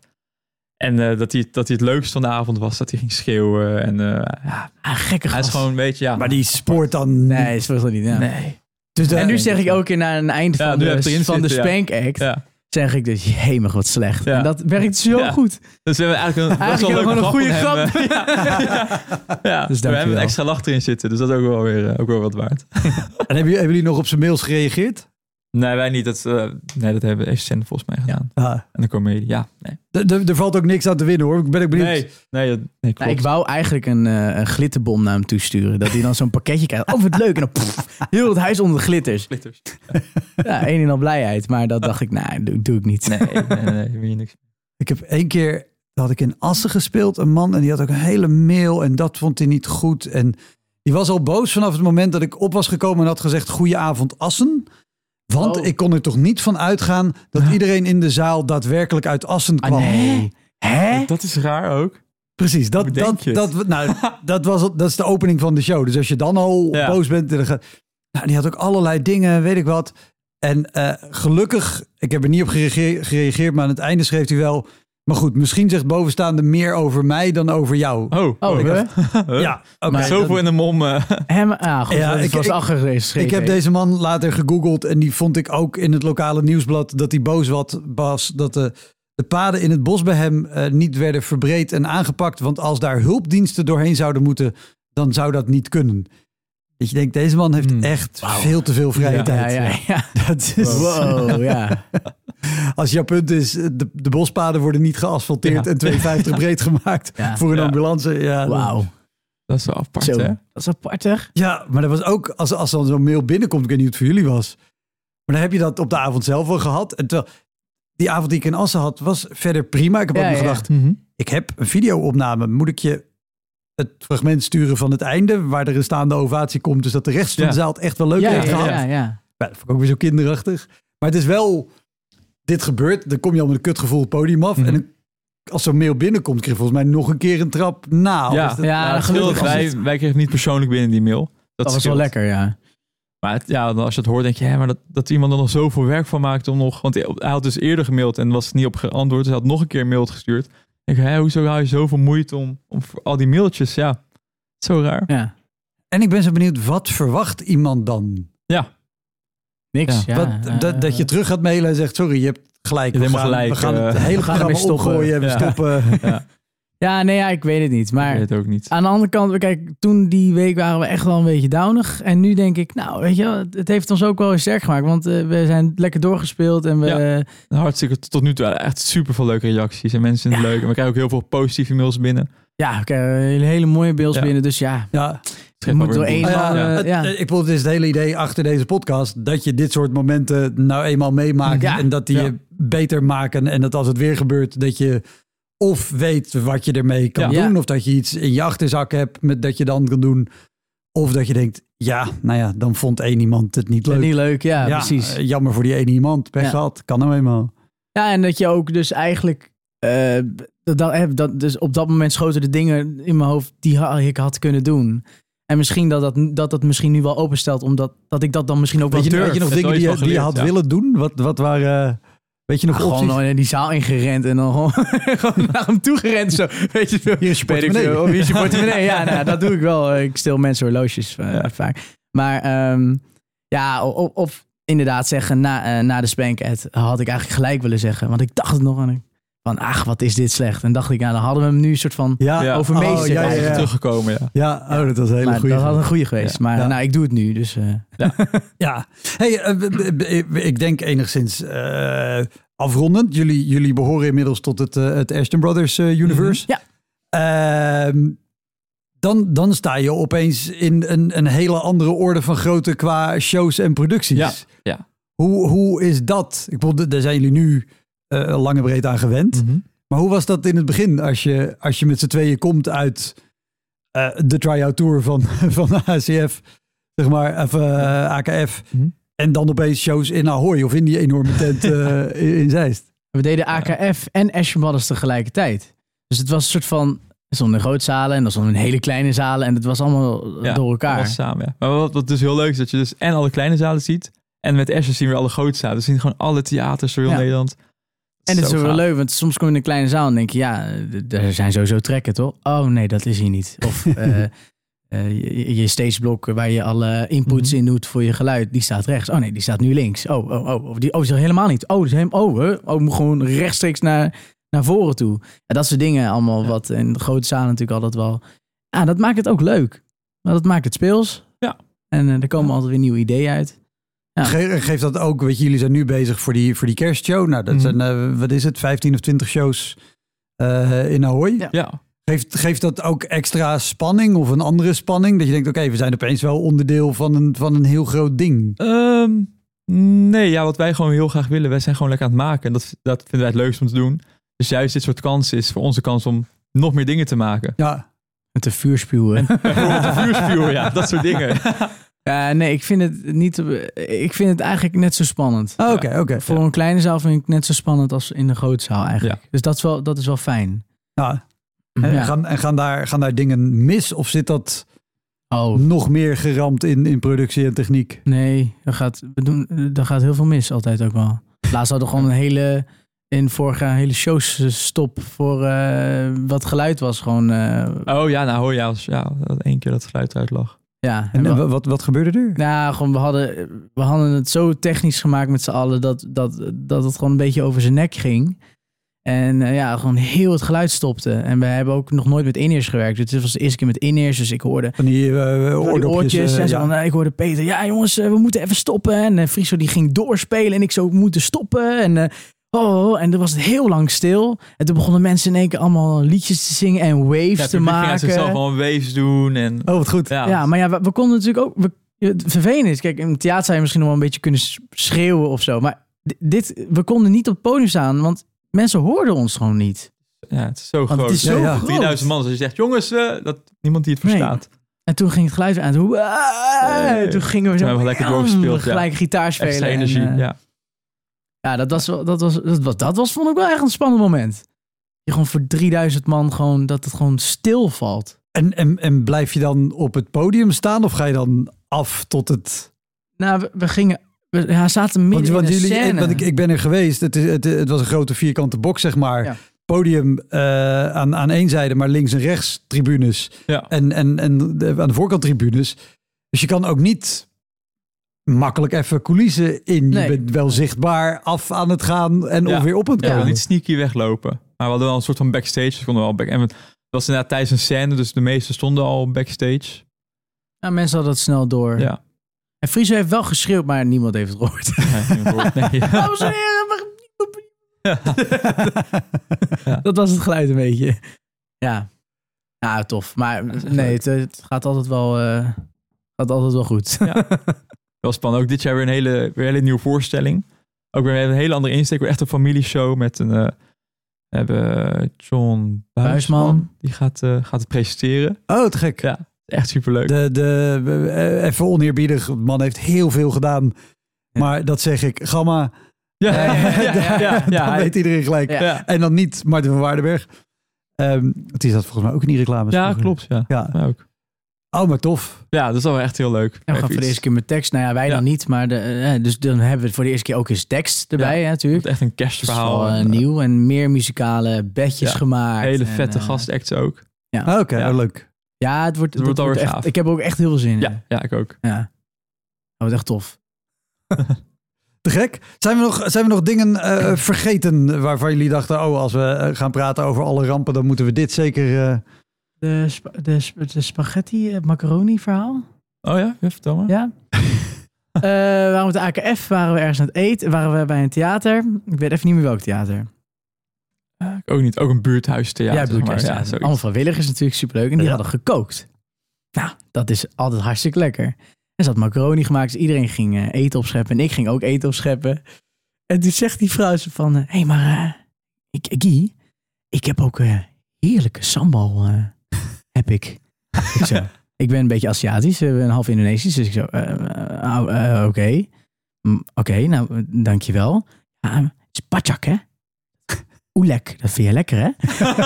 En uh, dat, hij, dat hij het leukste van de avond was. Dat hij ging schreeuwen. En uh, ja, Ah, gekke hij is gast. gewoon, weet je, ja. Maar die spoort dan... Nee, is volgens mij niet. Ja. Nee. Dus de, En nu zeg ik ook in aan het einde Ja, van, nu heb de, je erin van de zitten, ja. Spank Act. Ja. Zeg ik dus, jemig wat slecht. Ja. En dat werkt zo Ja. goed. Dus we hebben eigenlijk een, best wel Eigenlijk leuke gewoon een grap goede van grap. hem, uh, ja. ja. Dus we hebben dankjewel. een extra lach erin zitten. Dus dat is ook wel weer uh, ook wel wat waard. En hebben jullie, hebben jullie nog op zijn mails gereageerd? Nee, wij niet. Dat, uh, nee, dat hebben assistenten volgens mij gedaan. Ah. En de comedie, ja. Nee, D- d- Er valt ook niks aan te winnen hoor. Ik ben ook benieuwd. nee, nee, dat- nee klopt. Nou, ik wou eigenlijk een, uh, een glitterbom naar hem toesturen. Dat hij dan zo'n pakketje krijgt. Oh, wat leuk. En dan pff, heel het huis onder de glitters. Glitters. Ja, een en al blijheid. Maar dat dacht ik, nou, doe, doe ik niet. Nee, nee, nee, nee, nee, niks. Ik heb één keer, had ik in Assen gespeeld, een man en die had ook een hele mail en dat vond hij niet goed. En die was al boos vanaf het moment dat ik op was gekomen en had gezegd goedenavond Assen. Want Oh. ik kon er toch niet van uitgaan dat iedereen in de zaal daadwerkelijk uit Assen kwam. Ah, nee. Hè? Dat is raar ook. Precies, dat, Hoe denk dat, je het? dat, nou, dat, was, dat is de opening van de show. Dus als je dan al Ja. boos bent, dan gaat, nou, die had ook allerlei dingen, weet ik wat. En uh, gelukkig, ik heb er niet op gereageerd, gereageerd, maar aan het einde schreef hij wel... Maar goed, misschien zegt bovenstaande meer over mij dan over jou. Oh, Oh, ik hè? dacht, huh? Ja, oké. Maar Zoveel in de mom. Uh. Hem, ah, goed, Ja, dat ik- was ik- afgeschreven. Ik heb deze man later gegoogeld en die vond ik ook in het lokale nieuwsblad dat hij boos wat was dat de, de paden in het bos bij hem uh, niet werden verbreed en aangepakt. Want als daar hulpdiensten doorheen zouden moeten, dan zou dat niet kunnen. Dat je denkt, deze man heeft Hmm. echt Wauw. veel te veel vrije Ja, tijd. ja, ja. Dat is, Wow, ja. Als jouw punt is, de, de bospaden worden niet geasfalteerd Ja. en twee vijftig breed gemaakt Ja. voor een Ja. ambulance. Ja, dan- Wauw. Dat is wel apart, Zo, hè? dat is apart, hè? Ja, maar dat was ook, als, als dan zo'n mail binnenkomt, ik weet niet hoe het voor jullie was. Maar dan heb je dat op de avond zelf wel gehad. En terwijl die avond die ik in Assen had, was verder prima. Ik heb Ja, ook nog ja. gedacht, Mhm. ik heb een video-opname. Moet ik je het fragment sturen van het einde, waar er een staande ovatie komt. Dus dat de rest van Ja. de zaal het echt wel leuk Ja, heeft ja, gehad. ja, Ja, ja. dat vond ik ook weer zo kinderachtig. Maar het is wel, dit gebeurt, dan kom je al met een kutgevoel het podium af. Mhm. En dan, als zo'n mail binnenkomt, krijg je volgens mij nog een keer een trap na. Of Ja, is dat- Ja, ja, gelukkig gelukkig. was Wij, wij kregen het niet persoonlijk binnen die mail. Dat, Dat was wel scheelt. lekker, ja. Maar het, ja, als je het hoort, denk je, hè, maar dat, dat iemand er nog zoveel werk van maakt om nog... Want hij had dus eerder gemaild en was niet op geantwoord. Dus hij had nog een keer een mail gestuurd. Ik denk, hè, hoezo hou je zoveel moeite om, om voor al die mailtjes? Ja, zo raar. Ja. En ik ben zo benieuwd, wat verwacht iemand dan? Ja, Niks. Ja. Wat, eh, dat, dat je terug gaat mailen en zegt, sorry, je hebt gelijk. Je hebt we helemaal gaan, gelijk, We gaan het eh, hele we gaan programma ermee stoppen. omgooien, we Ja. stoppen. Ja, nee, ja, ik weet het niet. ik Maar weet het ook niet. aan de andere kant, kijk, toen die week waren we echt wel een beetje downig. En nu denk ik, nou, weet je wel, het heeft ons ook wel eens sterk gemaakt. Want uh, we zijn lekker doorgespeeld en we... Ja. Hartstikke tot nu toe echt super veel leuke reacties. En mensen vinden het Ja. leuk. En we krijgen ook heel veel positieve mails binnen. Ja, we krijgen hele, hele mooie beelds Ja. binnen. Dus ja, Ja. je moet door één Ah, ja, man... eh, het- ja. Ik bedoel, het is het hele idee achter deze podcast, dat je dit soort momenten nou eenmaal meemaakt Ja. en dat die Ja. je beter maken. En dat als het weer gebeurt, dat je of weet wat je ermee kan Ja. doen, Ja. of dat je iets in je achterzak hebt met dat je dan kan doen. Of dat je denkt, ja, nou ja, dan vond één iemand het niet leuk. Niet leuk, ja, Ja, precies. eh, jammer voor die ene iemand. Pech Ja. gehad. Kan nou eenmaal. Ja, en dat je ook dus eigenlijk... eh, dat, dat, dat, dus op dat moment schoten de dingen in mijn hoofd die ha- ik had kunnen doen. En misschien dat dat, dat, dat misschien nu wel openstelt, omdat dat ik dat dan misschien ook Weet wel je, durf. weet je nog Het dingen nooit die, je- van die je geleerd, had ja. willen doen? Wat, wat waren... Weet je nog Gewoon opties? nog in die zaal ingerend en dan gewoon, gewoon naar hem toe gerend. Zo. Weet je veel. Hier is je Weet ik portemonnee. veel. Of hier is je portemonnee. Ja, nou, dat doe ik wel. Ik stil mensen horloges uh, Ja. vaak. Maar um, ja, of, of inderdaad zeggen, na, uh, na de Spank-Ad had ik eigenlijk gelijk willen zeggen. Want ik dacht het nog aan. van, ach, wat is dit slecht. En dacht ik, nou, dan hadden we hem nu een soort van Ja, Ja. overmeesterd. Oh, ja, ja, ja. teruggekomen, ja. Ja, oh, dat was een hele Maar goede. dat had een goede geweest. Ja. Maar Ja. nou, ik doe het nu. Dus uh, Ja, hey, uh, b- b- ik denk enigszins uh, afrondend. Jullie, jullie behoren inmiddels tot het, uh, het Ashton Brothers uh, universe. Ja. Uh, dan, dan sta je opeens in een, een hele andere orde van grootte qua shows en producties. Ja, ja. Hoe, hoe is dat? Ik bedoel, daar zijn jullie nu uh, lang en breed aan gewend. Mm-hmm. Maar hoe was dat in het begin als je, als je met z'n tweeën komt uit uh, de try-out tour van, van de A C F, zeg maar, of uh, A K F, Mm-hmm. en dan opeens shows in Ahoy of in die enorme tent uh, in, in Zeist? we deden A K F en Ashton Brothers tegelijkertijd. Dus het was een soort van, er stonden grote zalen en er stonden hele kleine zalen en het was allemaal Ja, door elkaar. Dat was samen, ja. Maar wat, wat dus heel leuk is, dat je dus en alle kleine zalen ziet, en met Ashton zien we alle grote zalen. Dus zien gewoon alle theaters door heel Ja. Nederland. En het is Zo wel gaaf. leuk, want soms kom je in een kleine zaal en denk je, ja, d- er zijn sowieso trekken, toch? Oh nee, dat is hier niet. Of uh, uh, je, je stageblok waar je alle inputs Mhm. in doet voor je geluid, die staat rechts. Oh nee, die staat nu links. Oh, oh, oh, oh die oh, is er helemaal niet. Oh, die is helemaal, oh, huh? oh, ik moet gewoon rechtstreeks naar, naar voren toe. Ja, dat soort dingen allemaal, Ja. wat in de grote zalen natuurlijk altijd wel. Ja, dat maakt het ook leuk. Maar dat maakt het speels. Ja. En uh, er komen Ja. altijd weer nieuwe ideeën uit. Ja. Ge- geeft dat ook, weet je, jullie zijn nu bezig voor die, voor die kerstshow. Nou, dat Mhm. zijn, uh, wat is het, vijftien of twintig shows uh, in Ahoy. Ja. Ja, Geeft, geeft dat ook extra spanning of een andere spanning? Dat je denkt, oké, okay, we zijn opeens wel onderdeel van een, van een heel groot ding. Um, nee, ja, wat wij gewoon heel graag willen, wij zijn gewoon lekker aan het maken. En dat, dat vinden wij het leukst om te doen. Dus juist dit soort kansen is voor onze kans om nog meer dingen te maken. Ja, Met de vuurspuwen. Bijvoorbeeld de vuurspuwen, ja, dat soort dingen. Ja, nee, ik vind het niet. Ik vind het eigenlijk net zo spannend. oké, okay, oké. Okay. Voor een kleine zaal vind ik het net zo spannend als in de grote zaal eigenlijk. Ja. Dus dat is wel, dat is wel fijn. Ja. En, Ja. gaan, en gaan, daar, gaan daar dingen mis? Of zit dat Oh, nog meer geramd in, in productie en techniek? nee, er gaat, we doen, er gaat heel veel mis altijd ook wel. Laatst hadden we gewoon een hele, in vorig jaar een hele shows stop voor uh, wat geluid was gewoon. Uh, Oh ja, nou hoor je als ja, dat één keer dat geluid eruit lag. ja, En, we, en wat, wat gebeurde er? nou, gewoon, we, hadden, we hadden het zo technisch gemaakt met z'n allen dat, dat, dat het gewoon een beetje over zijn nek ging. En uh, ja, gewoon heel het geluid stopte. En we hebben ook nog nooit met in-ears gewerkt. Dus dit was de eerste keer met in-ears. Dus ik hoorde Van die uh, oordopjes. oortjes. Uh, en zo, ja. van, uh, ik hoorde Peter, ja jongens, uh, we moeten even stoppen. En uh, Friso die ging doorspelen en ik zou moeten stoppen. En, uh, oh, en toen was het heel lang stil. En toen begonnen mensen in één keer allemaal liedjes te zingen en waves Ja, te toen maken. gingen ze zelf gewoon waves doen. En, Oh, wat goed. ja, Ja, maar ja, we, we konden natuurlijk ook... We, het vervelend is, kijk, in het theater zou je misschien nog wel een beetje kunnen schreeuwen of zo. Maar d- dit, we konden niet op het podium staan, want mensen hoorden ons gewoon niet. ja, het is zo Want groot. het is zo Ja, ja. groot. drieduizend man, als je zegt, jongens, uh, dat niemand die het Nee. verstaat. En toen ging het geluid weer aan. Toen, Nee. toen gingen we zo... Toen hebben we lekker doorgespeeld, ja. Gelijk gitaar spelen. Extra en, energie, uh, ja. Ja, dat was, wel- dat, was, dat, was, dat was vond ik wel echt een spannend moment. Je gewoon voor drieduizend man gewoon, dat het gewoon stil valt. En, en, en blijf je dan op het podium staan of ga je dan af tot het... Nou, we, we gingen... We ja, zaten midden Want, want in een jullie, scène. want ik, ik ben er geweest. Het, is, het, het was een grote vierkante box, zeg maar. Ja. Podium uh, aan, aan één zijde, maar links en rechts tribunes. Ja. En, en, en de, aan de voorkant tribunes. Dus je kan ook niet makkelijk even coulissen in. Nee. Je bent wel zichtbaar af aan het gaan en Ja. of weer op het Ja, we komen. wilden niet sneaky weglopen. Maar we hadden wel een soort van backstage. Dus konden we al back. En het was inderdaad tijdens een scène, dus de meesten stonden al backstage. Nou, mensen hadden het snel door. Ja. En Friso heeft wel geschreeuwd, maar niemand heeft het gehoord. Nee, niemand hoort- nee, ja. Dames en heren, we- Dat was het geluid een beetje. Ja. Nou, tof. Maar nee, het, het gaat altijd wel, uh, gaat altijd wel goed. Ja. Wel spannend. Ook dit jaar weer een hele, weer een hele nieuwe voorstelling. Ook weer een hele andere insteek. Weer echt een familieshow met een... Uh, we hebben John Buisman. Buisman. Die gaat, uh, gaat het presenteren. Oh, te gek. Ja, echt superleuk. De, de, uh, even oneerbiedig. De man heeft heel veel gedaan. Ja. Maar dat zeg ik. Gamma. Ja, ja, ja, ja, ja, ja, ja. Dan weet iedereen gelijk. Ja. Ja. En dan niet Martin van Waardenberg. Um, het is dat volgens mij ook in die reclames. Ja, klopt. Ja. Ja. Ja, ook. Oh, maar tof. Ja, dat is wel echt heel leuk. En we gaan voor de eerste keer met tekst. Nou ja, wij Ja. dan niet. Maar de, uh, dus dan hebben we het voor de eerste keer ook eens tekst erbij, Ja, hè, natuurlijk. Het is echt een Dat is kerstverhaal. wel uh, en, uh, nieuw. En meer muzikale bedjes Ja. gemaakt. Hele en, vette uh, gastacts ook. Ah, Oké, okay, Ja. oh, leuk. Ja, het wordt, Het wordt dat alweer echt, gaaf. ik heb er ook echt heel veel zin in. Ja, ja, ik ook. Ja. Dat wordt echt tof. Te gek. Zijn we nog, zijn we nog dingen uh, vergeten waarvan jullie dachten... oh, als we gaan praten over alle rampen, dan moeten we dit zeker... Uh... De, sp- de, sp- de spaghetti, macaroni verhaal. Oh ja, ja vertel maar. Ja. uh, we waren met de A K F, waren we ergens aan het eten. Waren we bij een theater. Ik weet even niet meer welk theater. Uh, ook niet, ook een buurthuistheater. Ja, buurthuistheater. Ja, allemaal vrijwilligers natuurlijk, superleuk. En die ja. hadden gekookt. Nou, dat is altijd hartstikke lekker. Er zat macaroni gemaakt, dus iedereen ging uh, eten opscheppen. En ik ging ook eten opscheppen. En toen zegt die vrouw zo van... Hé, uh, hey, maar uh, ik, Guy, ik heb ook uh, heerlijke sambal, uh, heb ik. ik, zo, ik ben een beetje Aziatisch, uh, een half Indonesisch. Dus ik zo, uh, uh, uh, oké. Okay. Mm, oké, okay, nou, dankjewel. Uh, het is pacak, hè? Oelek, dat vind je lekker, hè?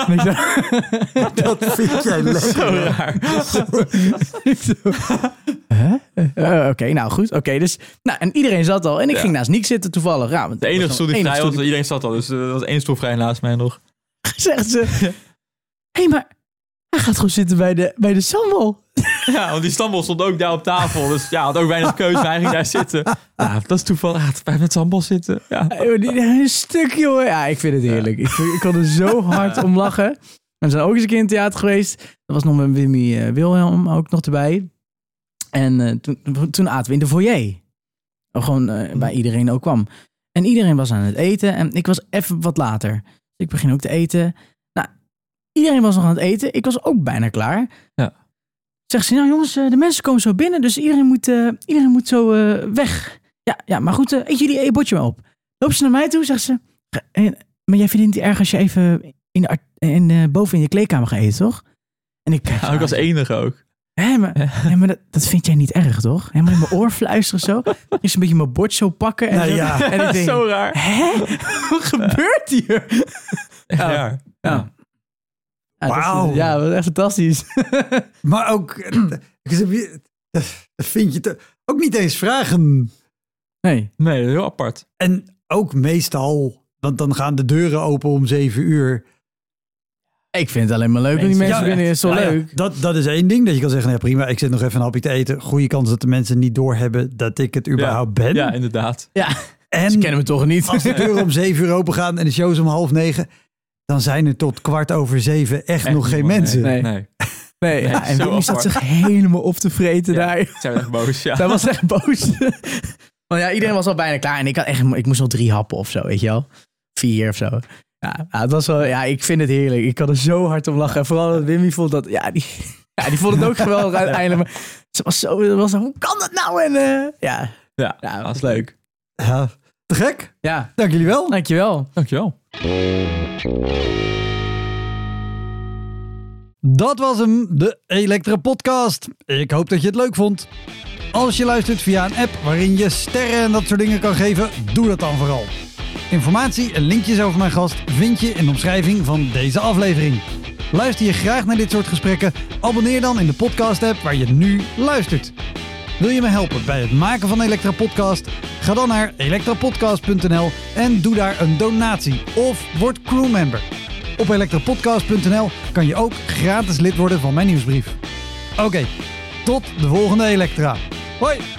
Dat vind jij lekker. Zo raar. Huh? Uh, Oké, okay, nou goed. Oké, okay, dus... Nou, en iedereen zat al. En ik ja. ging naast Niek zitten toevallig. Ja, de enige stoel die vrij was, die... iedereen zat al. Dus er was één stoel vrij naast mij nog. Zegt ze... Hé, hey, maar... Hij gaat gewoon zitten bij de, bij de sambal. Ja, want die sambal stond ook daar op tafel. Dus ja, had ook weinig keuze. Hij ging daar zitten. Ja, dat is toevallig. Hij gaat bij met sambal zitten. Ja. Een stuk, jongen. Ja, ik vind het heerlijk. Ik, ik kon er zo hard om lachen. En we zijn ook eens een keer in het theater geweest. Dat was nog met Wimmy uh, Wilhelm ook nog erbij. En uh, toen, toen aten we in de foyer. Gewoon uh, bij iedereen ook kwam. En iedereen was aan het eten. En ik was even wat later. Dus ik begin ook te eten. Nou, iedereen was nog aan het eten. Ik was ook bijna klaar. Ja. Zegt ze, nou jongens, de mensen komen zo binnen. Dus iedereen moet, uh, iedereen moet zo uh, weg. Ja, ja, maar goed, uh, eet jullie een bordje maar op. Loop ze naar mij toe, zegt ze. Maar jij vindt het niet erg als je even in de, in de, boven in je kleedkamer gaat eten, toch? En ik kijk, ja, ik als enige ook. Hé, maar, hé, maar dat, dat vind jij niet erg, toch? Helemaal in mijn oor fluisteren zo. Is een beetje mijn bord zo pakken. En, nou, zo. ja. En ik denk, zo raar. Hè? Wat gebeurt hier? Ja. Ja. ja. Ja, Wauw. Dat, ja, dat was echt fantastisch. Maar ook, dat vind je te, ook niet eens vragen. Nee. Nee, heel apart. En ook meestal, want dan gaan de deuren open om zeven uur. Ik vind het alleen maar leuk. Die mensen ja, binnen is zo ja, leuk. Ja, dat, dat is één ding, dat je kan zeggen, nou ja, prima, ik zit nog even een hapje te eten. Goede kans dat de mensen niet doorhebben dat ik het überhaupt ja. ben. Ja, inderdaad. Ja, en ze kennen me toch niet. Als de deuren om zeven uur open gaan en de show is om half negen, dan zijn er tot kwart over zeven echt, echt nog geen mensen. Nee. nee. Nee, ja, en Wimmy zat zich helemaal op te vreten ja, daar. Zij was echt boos, ja. Zij was echt boos. Want ja, iedereen was al bijna klaar. En ik, had echt, ik moest nog drie happen of zo, weet je wel. Vier of zo. Ja, ja, het was wel, ja, ik vind het heerlijk. Ik kan er zo hard om lachen. En vooral dat Wimmy vond dat... Ja, die, ja, die vond het ook geweldig uiteindelijk. Maar ze was zo... Was zo hoe kan dat nou? En uh, ja, ja, ja, dat was leuk. Ja, te gek. Ja. Dank jullie wel. Dankjewel. Dankjewel. Dat was hem, de Elektra Podcast. Ik hoop dat je het leuk vond. Als je luistert via een app waarin je sterren en dat soort dingen kan geven, doe dat dan vooral. Informatie en linkjes over mijn gast vind je in de omschrijving van deze aflevering. Luister je graag naar dit soort gesprekken? Abonneer dan in de podcast-app waar je nu luistert. Wil je me helpen bij het maken van Elektra Podcast? Ga dan naar elektrapodcast punt n l en doe daar een donatie of word crewmember. Op elektrapodcast punt n l kan je ook gratis lid worden van mijn nieuwsbrief. Oké, okay, tot de volgende Elektra. Hoi!